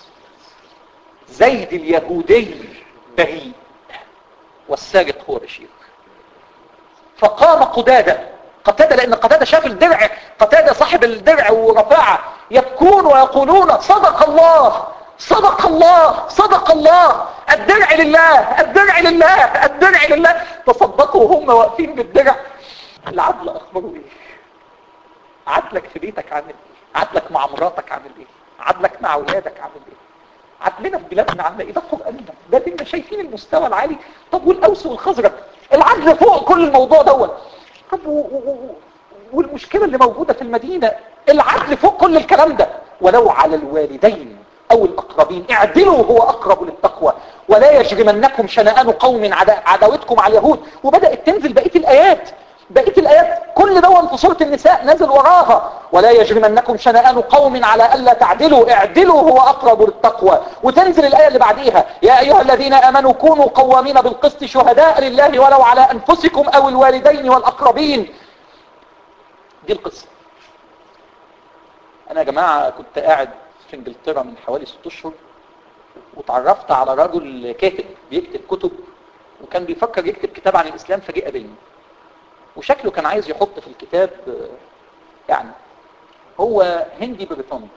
زيد اليهودي بريء والسارق هو بشير. فقام قتادة قتادة لأن قتادة شاف الدرع، قتادة صاحب الدرع ورفاعة، يبكون ويقولون صدق الله صدق الله صدق الله، الدرع لله الدرع لله الدرع لله. تصدقوا وهم واقفين بالدرع. العدل أخبره إيه؟ عدلك في بيتك عامل إيه؟ عدلك مع مراتك عامل إيه؟ عدلك مع أولادك عامل إيه؟ عدلنا في بلادنا عامل إيه؟ ده قرآننا، ده ديننا. شايفين المستوى العالي؟ طب والأوس والخزرج، العدل فوق كل الموضوع دوت. طب و... و... والمشكلة اللي موجودة في المدينة العدل فوق كل الكلام ده. ولو على الوالدين او الاقربين اعدلوا هو اقرب للتقوى ولا يجرمنكم شنآن قوم عداوتكم على اليهود. وبدأت تنزل بقية الايات، بقية الايات كل ده في سورة النساء نزل وراها، ولا يجرمنكم شنآن قوم على الا تعدلوا اعدلوا هو اقرب للتقوى. وتنزل الايه اللي بعديها يا ايها الذين امنوا كونوا قوامين بالقسط شهداء لله ولو على انفسكم او الوالدين والاقربين. دي القصة. انا يا جماعة كنت قاعد في انجلترا من حوالي ست اشهر وتعرفت على رجل كاتب بيكتب كتب وكان بيفكر يكتب كتاب عن الاسلام فجأة قابلني وشكله كان عايز يحط في الكتاب يعني هو هندي بريطاني.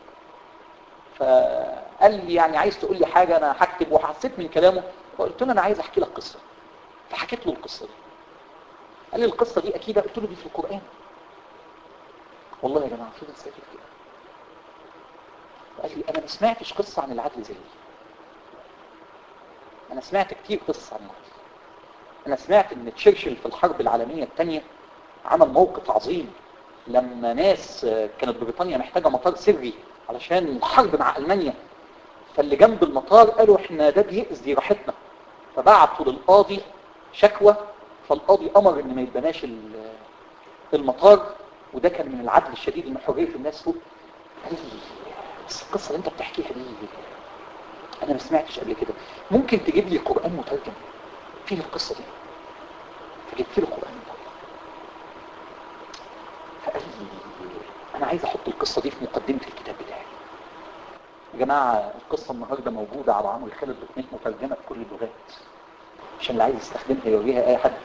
فقال لي يعني عايز تقول لي حاجة انا هكتب، وحسيت من كلامه وقلت له انا عايز احكي لك قصة. فحكيت له القصة دي. قال لي القصة دي اكيد. قلت له دي في القرآن. والله يا جماعة في ناس كده. قال لي انا ما سمعتش قصة عن العدل زي دي. انا سمعت كتير قصة عن العدل. انا سمعت ان تشرشل في الحرب العالمية الثانية عمل موقف عظيم لما ناس كانت بريطانيا محتاجة مطار سري علشان الحرب مع المانيا، فاللي جنب المطار قالوا احنا ده بيأذي راحتنا، فبعتوا للقاضي شكوى، فالقاضي امر ان ما يتبناش المطار. وده كان من العدل الشديد ان حرية الناس فوق. قال لي بس القصة اللي انت بتحكيها دي انا ما سمعتش قبل كده، ممكن تجيب لي قرآن مترجم فيه القصة دي؟ فجبت له قرآن مترجم. فقال لي انا عايز احط القصة دي في مقدمة الكتاب بتاعي. يا جماعة القصة النهاردة موجودة على عمرو خالد دوت نت مترجمة بكل اللغات عشان اللي عايز يستخدمها يوريها اي حد،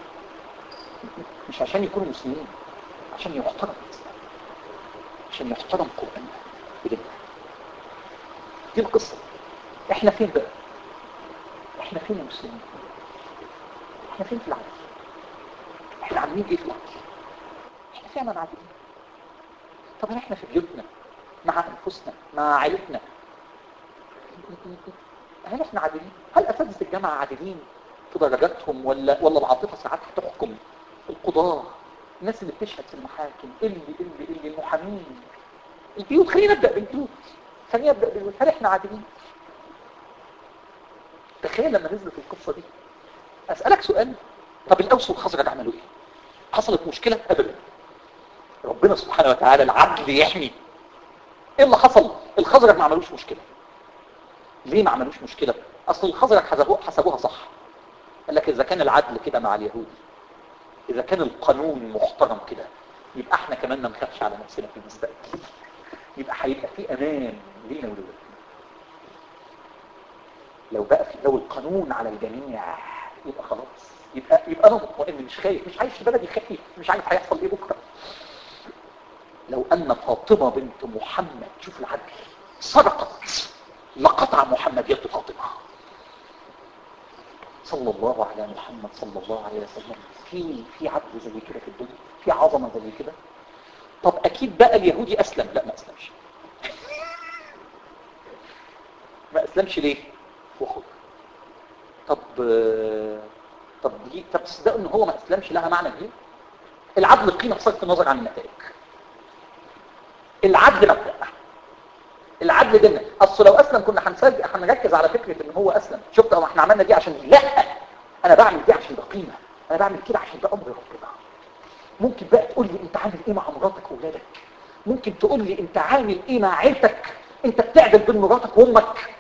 مش عشان يكونوا مسلمين، عشان يحترم الاسلام، عشان يحترم قرآننا بدنا. دي القصة. احنا فين بقى؟ احنا فين يا مسلمين؟ احنا فين في العدل؟ احنا عاملين ايه في العدل؟ احنا فعلا عادلين؟ طب احنا في بيوتنا مع انفسنا مع عائلتنا هل احنا عادلين؟ هل اساتذه الجامعه عادلين في درجاتهم ولا ولا العاطفه ساعات هتحكم؟ القضاه، الناس اللي بتشهد في المحاكم، اللي اللي اللي المحامين، البيوت. خلينا نبدا بالبيوت، خلينا نبدا بالبيوت. هل احنا عادلين؟ تخيل لما نزلت القصه دي. اسالك سؤال، طب الاوس والخزرج عملوا ايه؟ حصلت مشكله؟ ابدا. ربنا سبحانه وتعالى العدل يحمي. ايه اللي حصل؟ الخزرج ما عملوش مشكله. ليه ما عملوش مشكله؟ اصل الخزرج حسبوها حسبوها صح. قال لك اذا كان العدل كده مع اليهود، اذا كان القانون محترم كده، يبقى احنا كمان ما نخافش على نفسنا في المستقبل. يبقى هيبقى في امان لينا ولولادنا. لو بقى في لو القانون على الجميع يبقى خلاص، يبقى يبقى انا مطمئن، مش خايف، مش عايش في بلدي خايف، مش عارف هيحصل ايه بكره. لو ان فاطمه بنت محمد، شوف العدل، سرقت لقطع محمد يد فاطمه صلى الله على محمد صلى الله عليه وسلم. في في عدل زي كده في الدنيا؟ في عظمه زي كده؟ طب اكيد بقى اليهودي اسلم؟ لا ما اسلمش. ما اسلمش ليه؟ وخد. طب طب دي طب تصدقوا ان هو ما اسلمش لها معنى كبير. العدل قيمه بصرف النظر عن النتائج. العدل مبدأ. العدل ديننا. اصل لو اسلم كنا هنسجل هنركز على فكره ان هو اسلم. شفت اهو احنا عملنا دي عشان لا، انا بعمل دي عشان ده قيمه، انا بعمل كده عشان ده امر ربنا. ممكن بقى تقول لي انت عامل ايه مع مراتك واولادك؟ ممكن تقول لي انت عامل ايه مع عيلتك؟ انت بتعدل بين مراتك وامك؟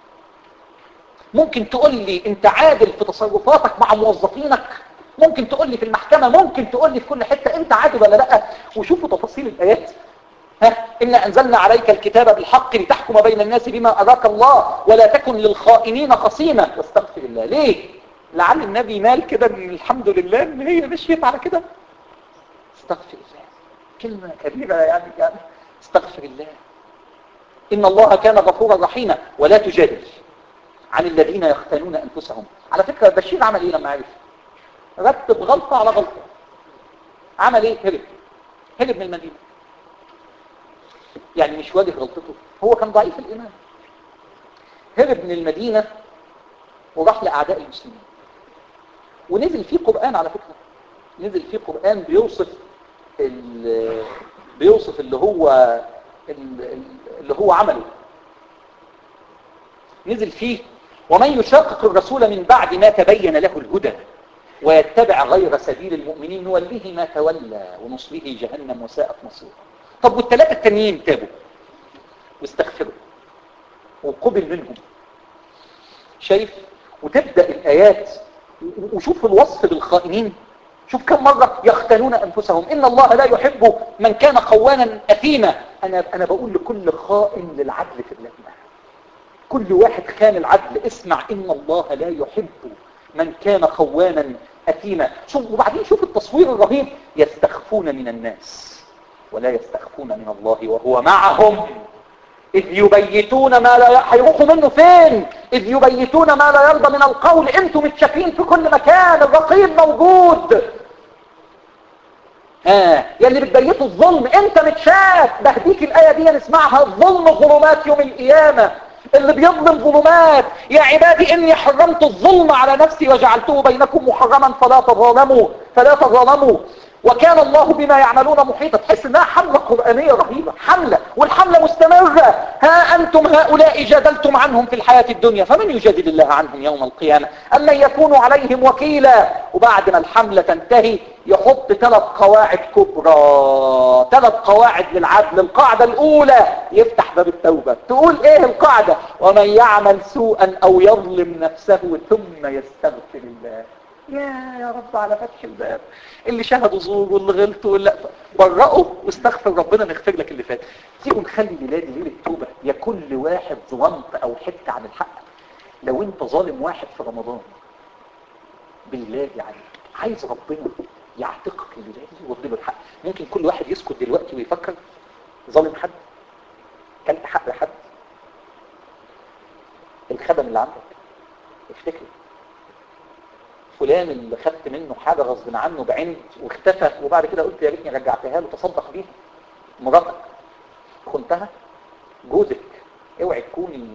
ممكن تقول لي انت عادل في تصرفاتك مع موظفينك؟ ممكن تقول لي في المحكمة؟ ممكن تقول لي في كل حتة انت عادل ولا لا؟ وشوفوا تفاصيل الايات. ها إنا أنزلنا عليك الكتاب بالحق لتحكم بين الناس بما أراك الله ولا تكن للخائنين خصيما واستغفر الله. ليه؟ لعل النبي مال كده من الحمد لله ان هي مشيت على كده. استغفر الله، كلمة كبيرة يعني يعني استغفر الله. إن الله كان غفورا رحيما. ولا تجادل عن الذين يختانون أنفسهم. على فكرة بشير عمل إيه لما عرف؟ رتب غلطة على غلطة. عمل إيه؟ هرب هرب من المدينة. يعني مش واجه غلطته، هو كان ضعيف الإيمان. هرب من المدينة وراح لأعداء المسلمين. ونزل فيه قرآن على فكرة، نزل فيه قرآن بيوصف اللي بيوصف اللي هو اللي هو عمله، نزل فيه ومن يشاقق الرسول من بعد ما تبين له الهدى ويتبع غير سبيل المؤمنين نوليه ما تولى ونصله جهنم وساءت مصيرا. طب والثلاثه التانيين تابوا واستغفروا وقبل منهم. شايف؟ وتبدا الايات وشوف الوصف بالخائنين. شوف كم مرة يختنون أنفسهم. إن الله لا يحب من كان خوانا أثيما. أنا أنا بقول لكل خائن للعدل في الله، كل واحد خان العدل اسمع إن الله لا يحب من كان خوانا أثيما. شوف وبعدين شوف التصوير الرهيب، يستخفون من الناس ولا يستخفون من الله وهو معهم إذ يبيتون ما لا هيروحوا منه فين؟ إذ يبيتون ما لا يرضى من القول. انتم متشافين في كل مكان، الرقيب موجود. ها يا اللي بتبيتوا الظلم انت متشاف. بهديك الآية دي نسمعها، الظلم ظلمات يوم القيامة. اللي بيظلم ظلمات. يا عبادي إني حرمت الظلم على نفسي وجعلته بينكم محرما فلا تظالموا فلا تظالموا وكان الله بما يعملون محيطا. تحس انها حملة قرآنية رهيبة، حملة والحملة مستمرة. ها أنتم هؤلاء جادلتم عنهم في الحياة الدنيا فمن يجادل الله عنهم يوم القيامة أم من يكون عليهم وكيلا. وبعد ما الحملة تنتهي يحط ثلاث قواعد كبرى، ثلاث قواعد للعدل. القاعدة الأولى يفتح باب التوبة. تقول إيه القاعدة؟ ومن يعمل سوءا أو يظلم نفسه ثم يستغفر الله. يا يا رب على فتح الباب. اللي شهدوا زور واللي غلطوا واللي برئوا واستغفر ربنا نغفر لك اللي فات. تيجوا نخلي ميلادي ليله التوبه يا كل واحد ظلمت او حته عن الحق. لو انت ظالم واحد في رمضان بالله يعني عايز ربنا يعتقك الليله دي ويرضي له الحق، ممكن كل واحد يسكت دلوقتي ويفكر ظالم حد، كلت حق حد، الخدم اللي عندك افتكر فلان اللي خدت منه حاجة غصب عنه بعند واختفى وبعد كده قلت يا ريتني رجعتها له، تصدق بيها. مراتك خنتها، جوزك اوعي تكوني.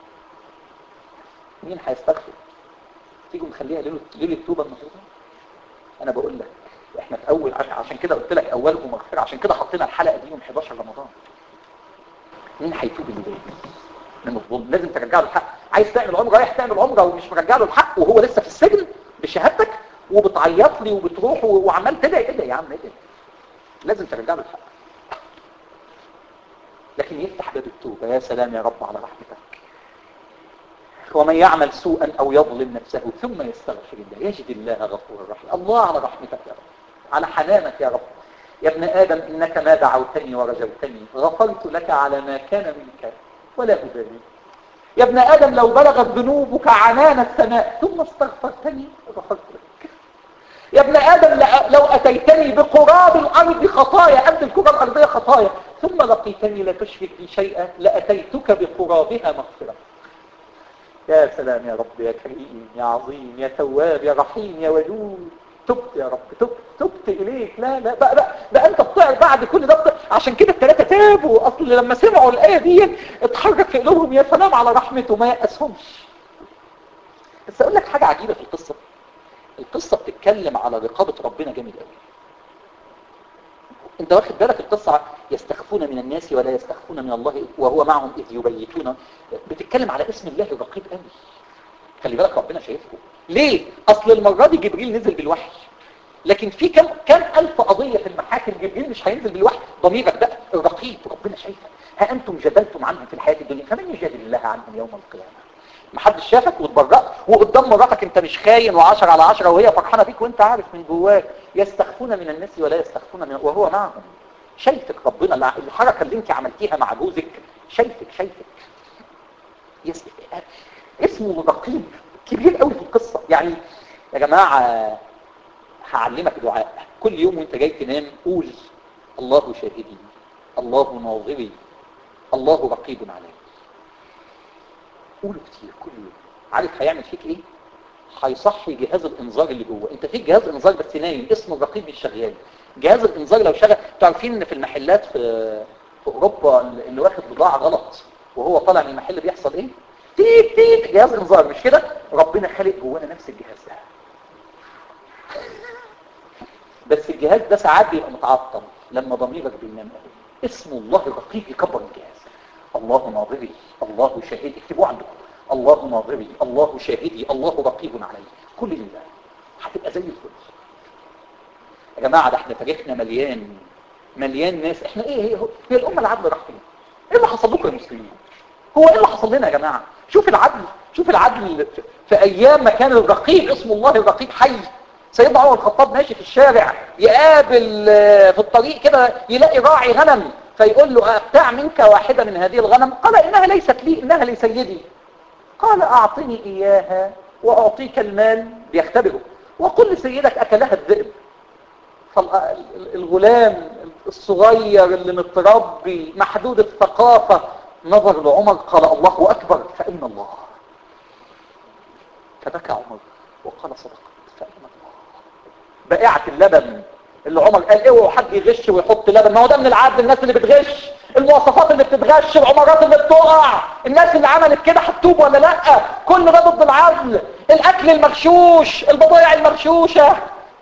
مين هيستغفر؟ تيجوا نخليها ليله ليله التوبه النهارده. انا بقول لك احنا في اول عشان كده قلت لك اولهم مغفره، عشان كده حطينا الحلقه دي يوم حداشر رمضان. مين هيتوب اللي جاي من الظلم؟ لازم ترجع له الحق. عايز تعمل عمره رايح تعمل عمره ومش مرجع له الحق وهو لسه في السجن بشهادتك وبتعيط لي وبتروح وعمال تدعي ادعي يا عم ادعي. لازم ترجع له الحق. لكن يفتح باب التوبه. يا سلام يا رب على رحمتك. ومن يعمل سوءا او يظلم نفسه ثم يستغفر الله يجد الله غفورا رحيما. الله على رحمتك يا رب، على حنانك يا رب. يا ابن ادم انك ما دعوتني ورجوتني غفرت لك على ما كان منك ولا ابالي. يا ابن آدم لو بلغت ذنوبك عنان السماء ثم استغفرتني غفرت لك. يا ابن آدم لو أتيتني بقراب الأرض خطايا، قد الكرة الأرضية خطايا، ثم لقيتني لا تشرك بي شيئا لأتيتك بقرابها مغفرة. يا سلام يا رب يا كريم يا عظيم يا تواب يا رحيم يا ودود. تبت يا رب، تبت تبت إليك. لا لا بقى, بقى, بقى أنت بتعرف بعد كل ده. عشان كده الثلاثة تابوا. أصل لما سمعوا الآية دي اتحرك في قلوبهم يا سلام على رحمته ما يأسهمش. بس أقول لك حاجة عجيبة في القصة. القصة بتتكلم على رقابة ربنا جامد قوي. أنت واخد بالك القصة يستخفون من الناس ولا يستخفون من الله وهو معهم إذ يبيتون. بتتكلم على اسم الله الرقيب قوي. خلي بالك ربنا شايفكم. ليه؟ أصل المرة دي جبريل نزل بالوحي. لكن في كم كم ألف قضية في المحاكم جبريل مش هينزل بالوحي. ضميرك بقى الرقيب ربنا شايفك. ها أنتم جدلتم عنهم في الحياة الدنيا فمن يجادل الله عنهم يوم القيامة. محدش شافك واتبرأت وقدام مراتك انت مش خاين وعشرة على عشرة وهي فرحانة بيك وانت عارف من جواك. يستخفون من الناس ولا يستخفون من وهو معهم. شايفك ربنا. الحركة اللي انت عملتيها مع جوزك شايفك شايفك. يس... اسمه رقيب كبير قوي في القصة. يعني يا جماعة هعلمك دعاء كل يوم وانت جاي تنام. قول الله شاهدي، الله ناظري، الله رقيب علي. قوله كتير كل يوم. عارف هيعمل فيك ايه؟ هيصحي جهاز الانذار اللي جوه. انت فيك جهاز انذار بس نايم اسمه الرقيب مش شغال. جهاز الانذار لو شغل، تعرفين ان في المحلات في في اوروبا اللي واخد بضاعه غلط وهو طالع من المحل بيحصل ايه؟ تيت تيت جهاز انذار. مش كده؟ ربنا خالق جوانا نفس الجهاز ده. بس الجهاز ده ساعات بيبقى متعطل لما ضميرك بينام قوي. اسم الله الرقيب يكبر الجهاز. الله ناظري، الله شاهدي، اكتبوه عندكم. الله ناظري، الله شاهدي، الله رقيب علي، كل لله. هتبقى زي الفل. يا جماعه ده احنا تاريخنا مليان مليان ناس. احنا ايه هي هي الامه العدل راح فين؟ ايه اللي حصل لكم يا مسلمين؟ هو ايه اللي حصل لنا يا جماعه؟ شوف العدل، شوف العدل في ايام ما كان الرقيب اسم الله الرقيب حي. سيدنا عمر الخطاب ماشي في الشارع يقابل في الطريق كده يلاقي راعي غنم فيقول له ابتاع منك واحده من هذه الغنم؟ قال انها ليست لي، انها لسيدي. قال اعطني اياها واعطيك المال، بيختبره، وقل لسيدك اكلها الذئب. فالغلام الصغير اللي متربي محدود الثقافه نظر لعمر قال الله اكبر فان الله. فبكى عمر وقال صدقت فان الله. بائعة اللبن اللي عمر قال اوعوا حد يغش ويحط لبن، ما هو ده من العدل. الناس اللي بتغش، المواصفات اللي بتتغش، العمارات اللي بتقع، الناس اللي عملت كده هتتوب ولا لا؟ كل ده ضد العدل. الاكل المغشوش، البضائع المغشوشه.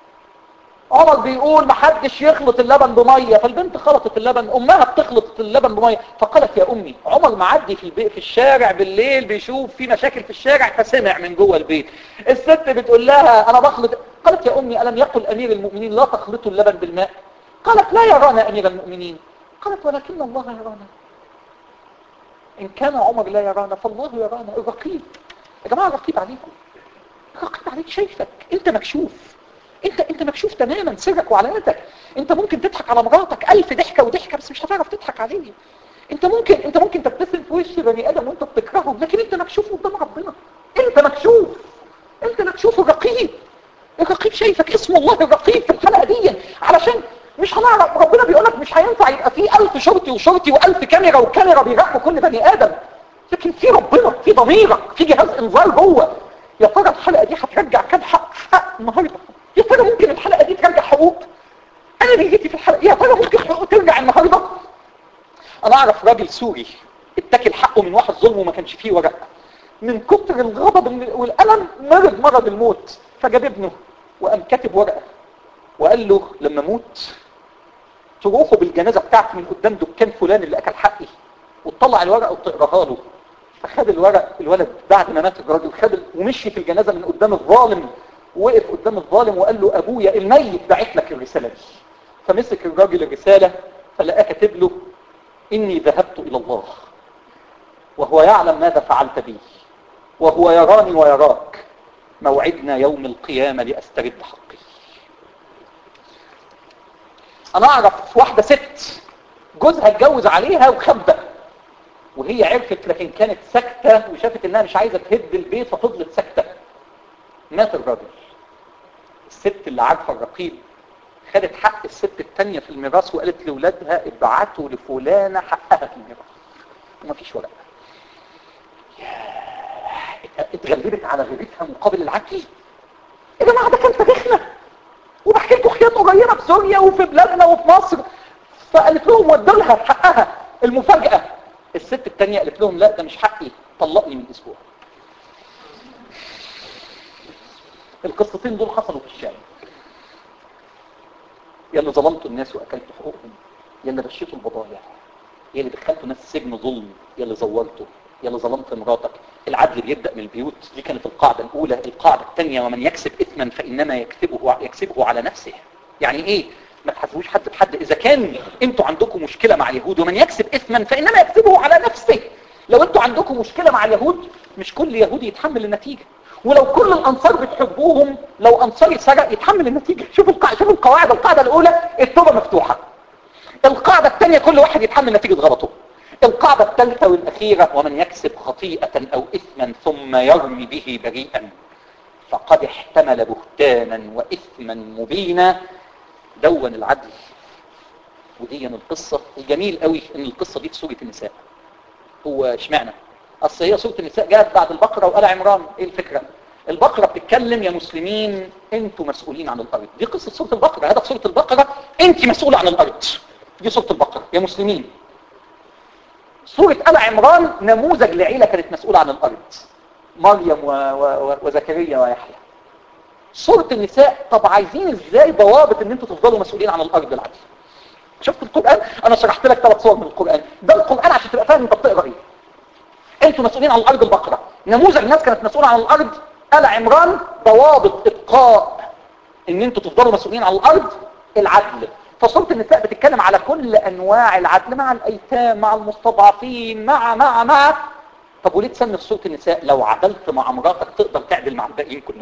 عمر بيقول ما حدش يخلط اللبن بميه، فالبنت خلطت اللبن، امها بتخلط اللبن بميه، فقالت يا امي. عمر معدي في البيت في الشارع بالليل بيشوف في مشاكل في الشارع فسمع من جوه البيت الست بتقول لها انا بخلط. قالت يا امي الم يقل امير المؤمنين لا تخلطوا اللبن بالماء؟ قالت لا يرانا امير المؤمنين. قالت ولكن الله يرانا. ان كان عمر لا يرانا فالله يرانا. الرقيب يا جماعه، الرقيب عليكم، الرقيب عليك، شايفك انت مكشوف. انت انت مكشوف تماما، سرك وعلانيتك. انت ممكن تضحك على مراتك الف ضحكه وضحكه بس مش هتعرف تضحك عليه. انت ممكن انت ممكن تبتسم في وش بني ادم وانت بتكرهه، لكن انت مكشوف قدام ربنا. انت مكشوف، انت مكشوف. الرقيب الرقيب شايفك. اسم الله الرقيب في الحلقه دي علشان مش هنعرف. ربنا بيقول لك مش هينفع يبقى في ألف شرطي وشرطي وألف كاميرا وكاميرا بيراقبوا كل بني ادم، لكن في ربنا، في ضميرك، في جهاز انذار جوه. يا ترى الحلقه دي هترجع كام حق حق النهارده؟ يا ترى ممكن الحلقه دي ترجع حقوق؟ انا بيجيتي في الحلقه يا ترى ممكن حقوق ترجع النهارده؟ انا اعرف راجل سوري اتكل حقه من واحد ظلم وما كانش فيه ورق، من كتر الغضب والالم مرض مرض الموت، فجاب ابنه وقام كاتب ورقه وقال له لما اموت تروحوا بالجنازه بتاعتي من قدام دكان فلان اللي اكل حقي وتطلع الورقه وتقراها له. فخد الورق الولد بعد ما مات الراجل، خد ومشي في الجنازه من قدام الظالم، وقف قدام الظالم وقال له ابويا الميت باعت لك الرساله دي. فمسك الراجل الرساله فلقاه كاتب له اني ذهبت الى الله وهو يعلم ماذا فعلت بي وهو يراني ويراك، موعدنا يوم القيامه لاسترد حقي. انا اعرف واحده ست جوزها اتجوز عليها وخبى، وهي عرفت لكن كانت ساكته وشافت انها مش عايزه تهد البيت ففضلت ساكته. مات الراجل. الست اللي عارفه الرقيب خدت حق الست الثانيه في الميراث وقالت لاولادها ابعتوا لفلانه حقها في الميراث، ومفيش ورقه. ياه، اتغلبت على غيرتها مقابل العدل. يا جماعه ده كان تاريخنا، وبحكي لكم حكايات قريبه في سوريا وفي بلادنا وفي مصر. فقالت لهم ودوا لها حقها. المفاجاه الست الثانيه قالت لهم لا ده مش حقي، طلقني من اسبوع. القصتين دول حصلوا في الشارع. يا اللي ظلمتوا الناس واكلتوا حقوقهم، يا اللي غشيتوا البضائع، يا اللي دخلتوا ناس السجن ظلم، يا اللي زورتوا، يا اللي ظلمت مراتك. العدل بيبدا من البيوت، دي كانت القاعده الاولى. القاعده الثانيه ومن يكسب اثما فانما يكسبه يكسبه على نفسه. يعني ايه؟ ما تحاسبوش حد بحد. اذا كان انتوا عندكم مشكله مع اليهود ومن يكسب اثما فانما يكسبه على نفسه. لو انتوا عندكم مشكله مع اليهود مش كل يهودي يتحمل النتيجه، ولو كل الانصار بتحبوهم لو انصاري سرق يتحمل النتيجه. شوفوا القاعده، شوفوا القواعد. القاعده الاولى التوبه مفتوحه. القاعده الثانيه كل واحد يتحمل نتيجه غلطه. القاعده الثالثه والاخيره ومن يكسب خطيئه او اثما ثم يرمي به بريئا فقد احتمل بهتانا واثما مبينا. دون العدل. ودي القصه الجميل قوي ان القصه دي في سوره النساء. هو اشمعنى؟ اصل هي سوره النساء جاءت بعد البقره وآل عمران. ايه الفكره؟ البقره بتتكلم يا مسلمين انتوا مسؤولين عن الارض. دي قصه سوره البقره. هذا سوره البقره انت مسؤوله عن الارض. دي سوره البقره يا مسلمين. سوره آل عمران نموذج لعيله كانت مسؤوله عن الارض، مريم و... و... وزكريا ويحيى. سورة النساء. طب عايزين ازاي ضوابط ان انتوا تفضلوا مسؤولين عن الارض العدل؟ شفت القرآن؟ انا شرحت لك ثلاث صور من القرآن. ده القرآن عشان تبقى فاهم انت بتقرا ايه. انتوا مسؤولين عن الارض البقرة. نموذج ناس كانت مسؤولة عن الارض آل عمران. ضوابط ابقاء ان انتوا تفضلوا مسؤولين عن الارض العدل. فسورة النساء بتتكلم على كل انواع العدل، مع الايتام، مع المستضعفين، مع مع مع طب وليه تسمي في سورة النساء لو عدلت مع مراتك تقدر تعدل مع الباقيين كلهم؟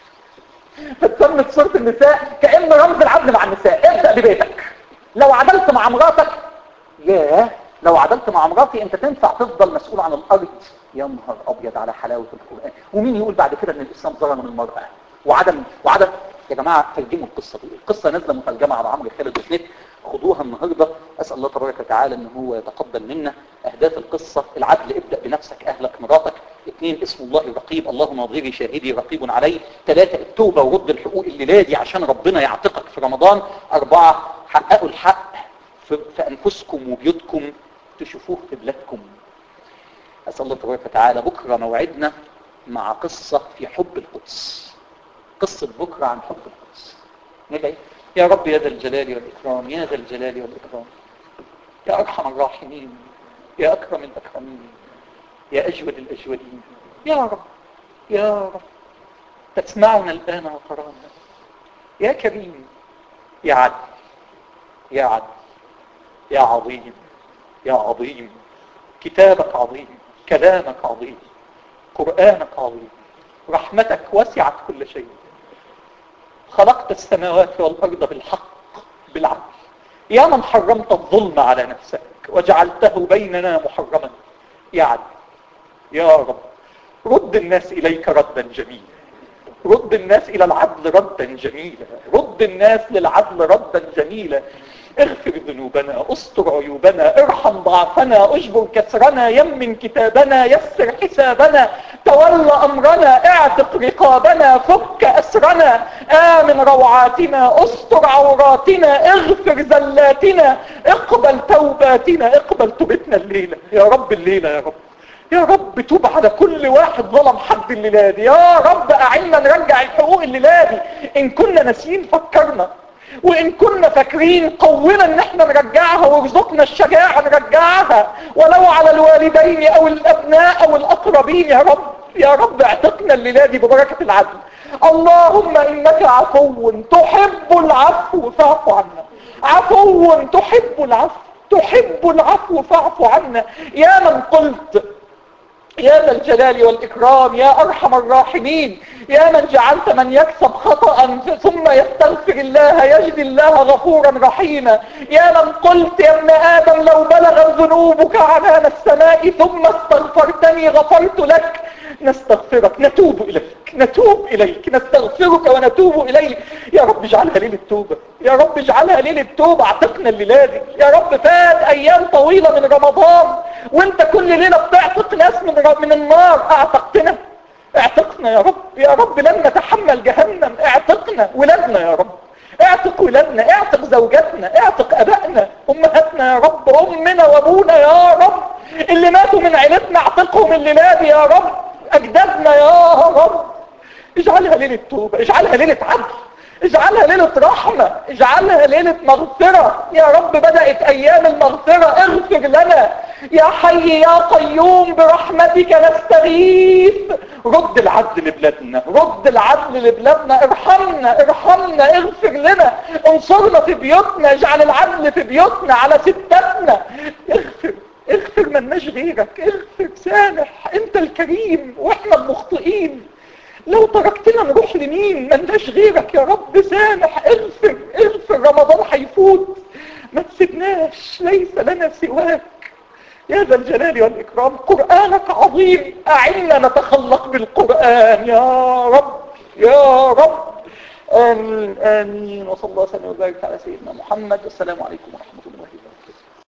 فتسمي في سورة النساء كأن رمز العدل مع النساء. ابدأ ببيتك. لو عدلت مع مراتك، ياه لو عدلت مع مراتي انت تنفع تفضل مسؤول عن الارض. يا نهار ابيض على حلاوة القرآن. ومين يقول بعد كده ان الاسلام ظلم المرأة وعدم وعدم يا جماعة ترجموا القصة دي. القصة نازلة مترجمة على عمرو خالد وسنت. خدوها النهاردة. أسأل الله تبارك وتعالى ان هو يتقبل منا أهداف القصة. العدل، ابدأ بنفسك، أهلك، مراتك. اثنين، اسم الله الرقيب، الله ناظري شاهدي رقيب علي. ثلاثة، التوبة ورد الحقوق الليلة دي عشان ربنا يعتقك في رمضان. أربعة، حققوا الحق في, في أنفسكم وبيوتكم تشوفوه في بلادكم. أسأل الله تبارك وتعالى. بكرة موعدنا مع قصة في حب القدس. قصة بكرة عن حب القدس. ندعي يا رب يا ذا الجلال والإكرام، يا ذا الجلال والإكرام، يا أرحم الراحمين، يا أكرم الأكرمين، يا أجود الأجودين، يا رب يا رب تسمعنا الآن وترانا. يا كريم، يا عدل، يا عدل، يا عظيم، يا عظيم. كتابك عظيم، كلامك عظيم، قرآنك عظيم، رحمتك وسعت كل شيء. خلقت السماوات والأرض بالحق بالعدل. يا من حرمت الظلم على نفسك وجعلته بيننا محرما. يا عدل يا رب، رد الناس إليك ردا جميلا. رد الناس إلى العدل ردا جميلا. رد الناس للعدل ردا جميلا. اغفر ذنوبنا، استر عيوبنا، ارحم ضعفنا، اجبر كسرنا، يمن كتابنا، يسر حسابنا، تولى امرنا، اعتق رقابنا، فك اسرنا، امن روعاتنا، استر عوراتنا، اغفر زلاتنا، اقبل توباتنا، اقبل توبتنا الليلة يا رب. الليلة يا رب يا رب توب على كل واحد ظلم حد الليلة دي. يا رب اعنا نرجع الحقوق الليلة دي. ان كنا ناسيين فكرنا، وإن كنا فاكرين قونا ان احنا نرجعها، وارزقنا الشجاعة نرجعها ولو على الوالدين او الابناء او الاقربين. يا رب يا رب اعتقنا الليلة دي ببركة العدل. اللهم انك عفو تحب العفو فاعف عنا. عفو تحب العفو تحب العفو فاعف عنا. يا من قلت يا ذا الجلال والإكرام، يا أرحم الراحمين، يا من جعلت من يكسب خطأ ثم يستغفر الله يجد الله غفورا رحيما. يا من قلت يا ابن آدم لو بلغت ذنوبك عنان السماء ثم استغفرتني غفرت لك. نستغفرك، نتوب إليك نتوب إليك نستغفرك ونتوب إليك. يا رب اجعلها ليلة توبة، يا رب اجعلها ليلة توبة. اعتقنا الليلة دي يا رب. فات أيام طويلة من رمضان وانت كل ليلة بتعتق ناس من من النار. اعتقتنا اعتقنا يا رب. يا رب لن نتحمل جهنم. اعتقنا ولادنا يا رب، اعتق ولادنا، اعتق زوجاتنا، اعتق ابائنا امهاتنا يا رب، امنا وابونا يا رب، اللي ماتوا من عيلتنا اعتقهم الليلة دي يا رب، اجدادنا يا رب. اجعلها ليلة توبة، اجعلها ليلة عدل، اجعلها ليلة رحمة، اجعلها ليلة مغفرة يا رب. بدأت ايام المغفرة، اغفر لنا يا حي يا قيوم برحمتك نستغيث. رد العدل لبلادنا، رد العدل لبلادنا، ارحمنا ارحمنا، اغفر لنا، انصرنا في بيوتنا، اجعل العدل في بيوتنا على ستاتنا. اغفر اغفر، ملناش غيرك، اغفر سامح، انت الكريم واحنا المخطئين. لو تركتنا نروح لمين؟ ملناش غيرك يا رب، سامح، اغفر اغفر. رمضان هيفوت ما تسيبناش، ليس لنا سواك يا ذا الجلال والإكرام. قرآنك عظيم، أعنا نتخلق بالقرآن يا رب يا رب. آمين آمين. وصلى الله وسلم وبارك على سيدنا محمد. والسلام عليكم ورحمة الله.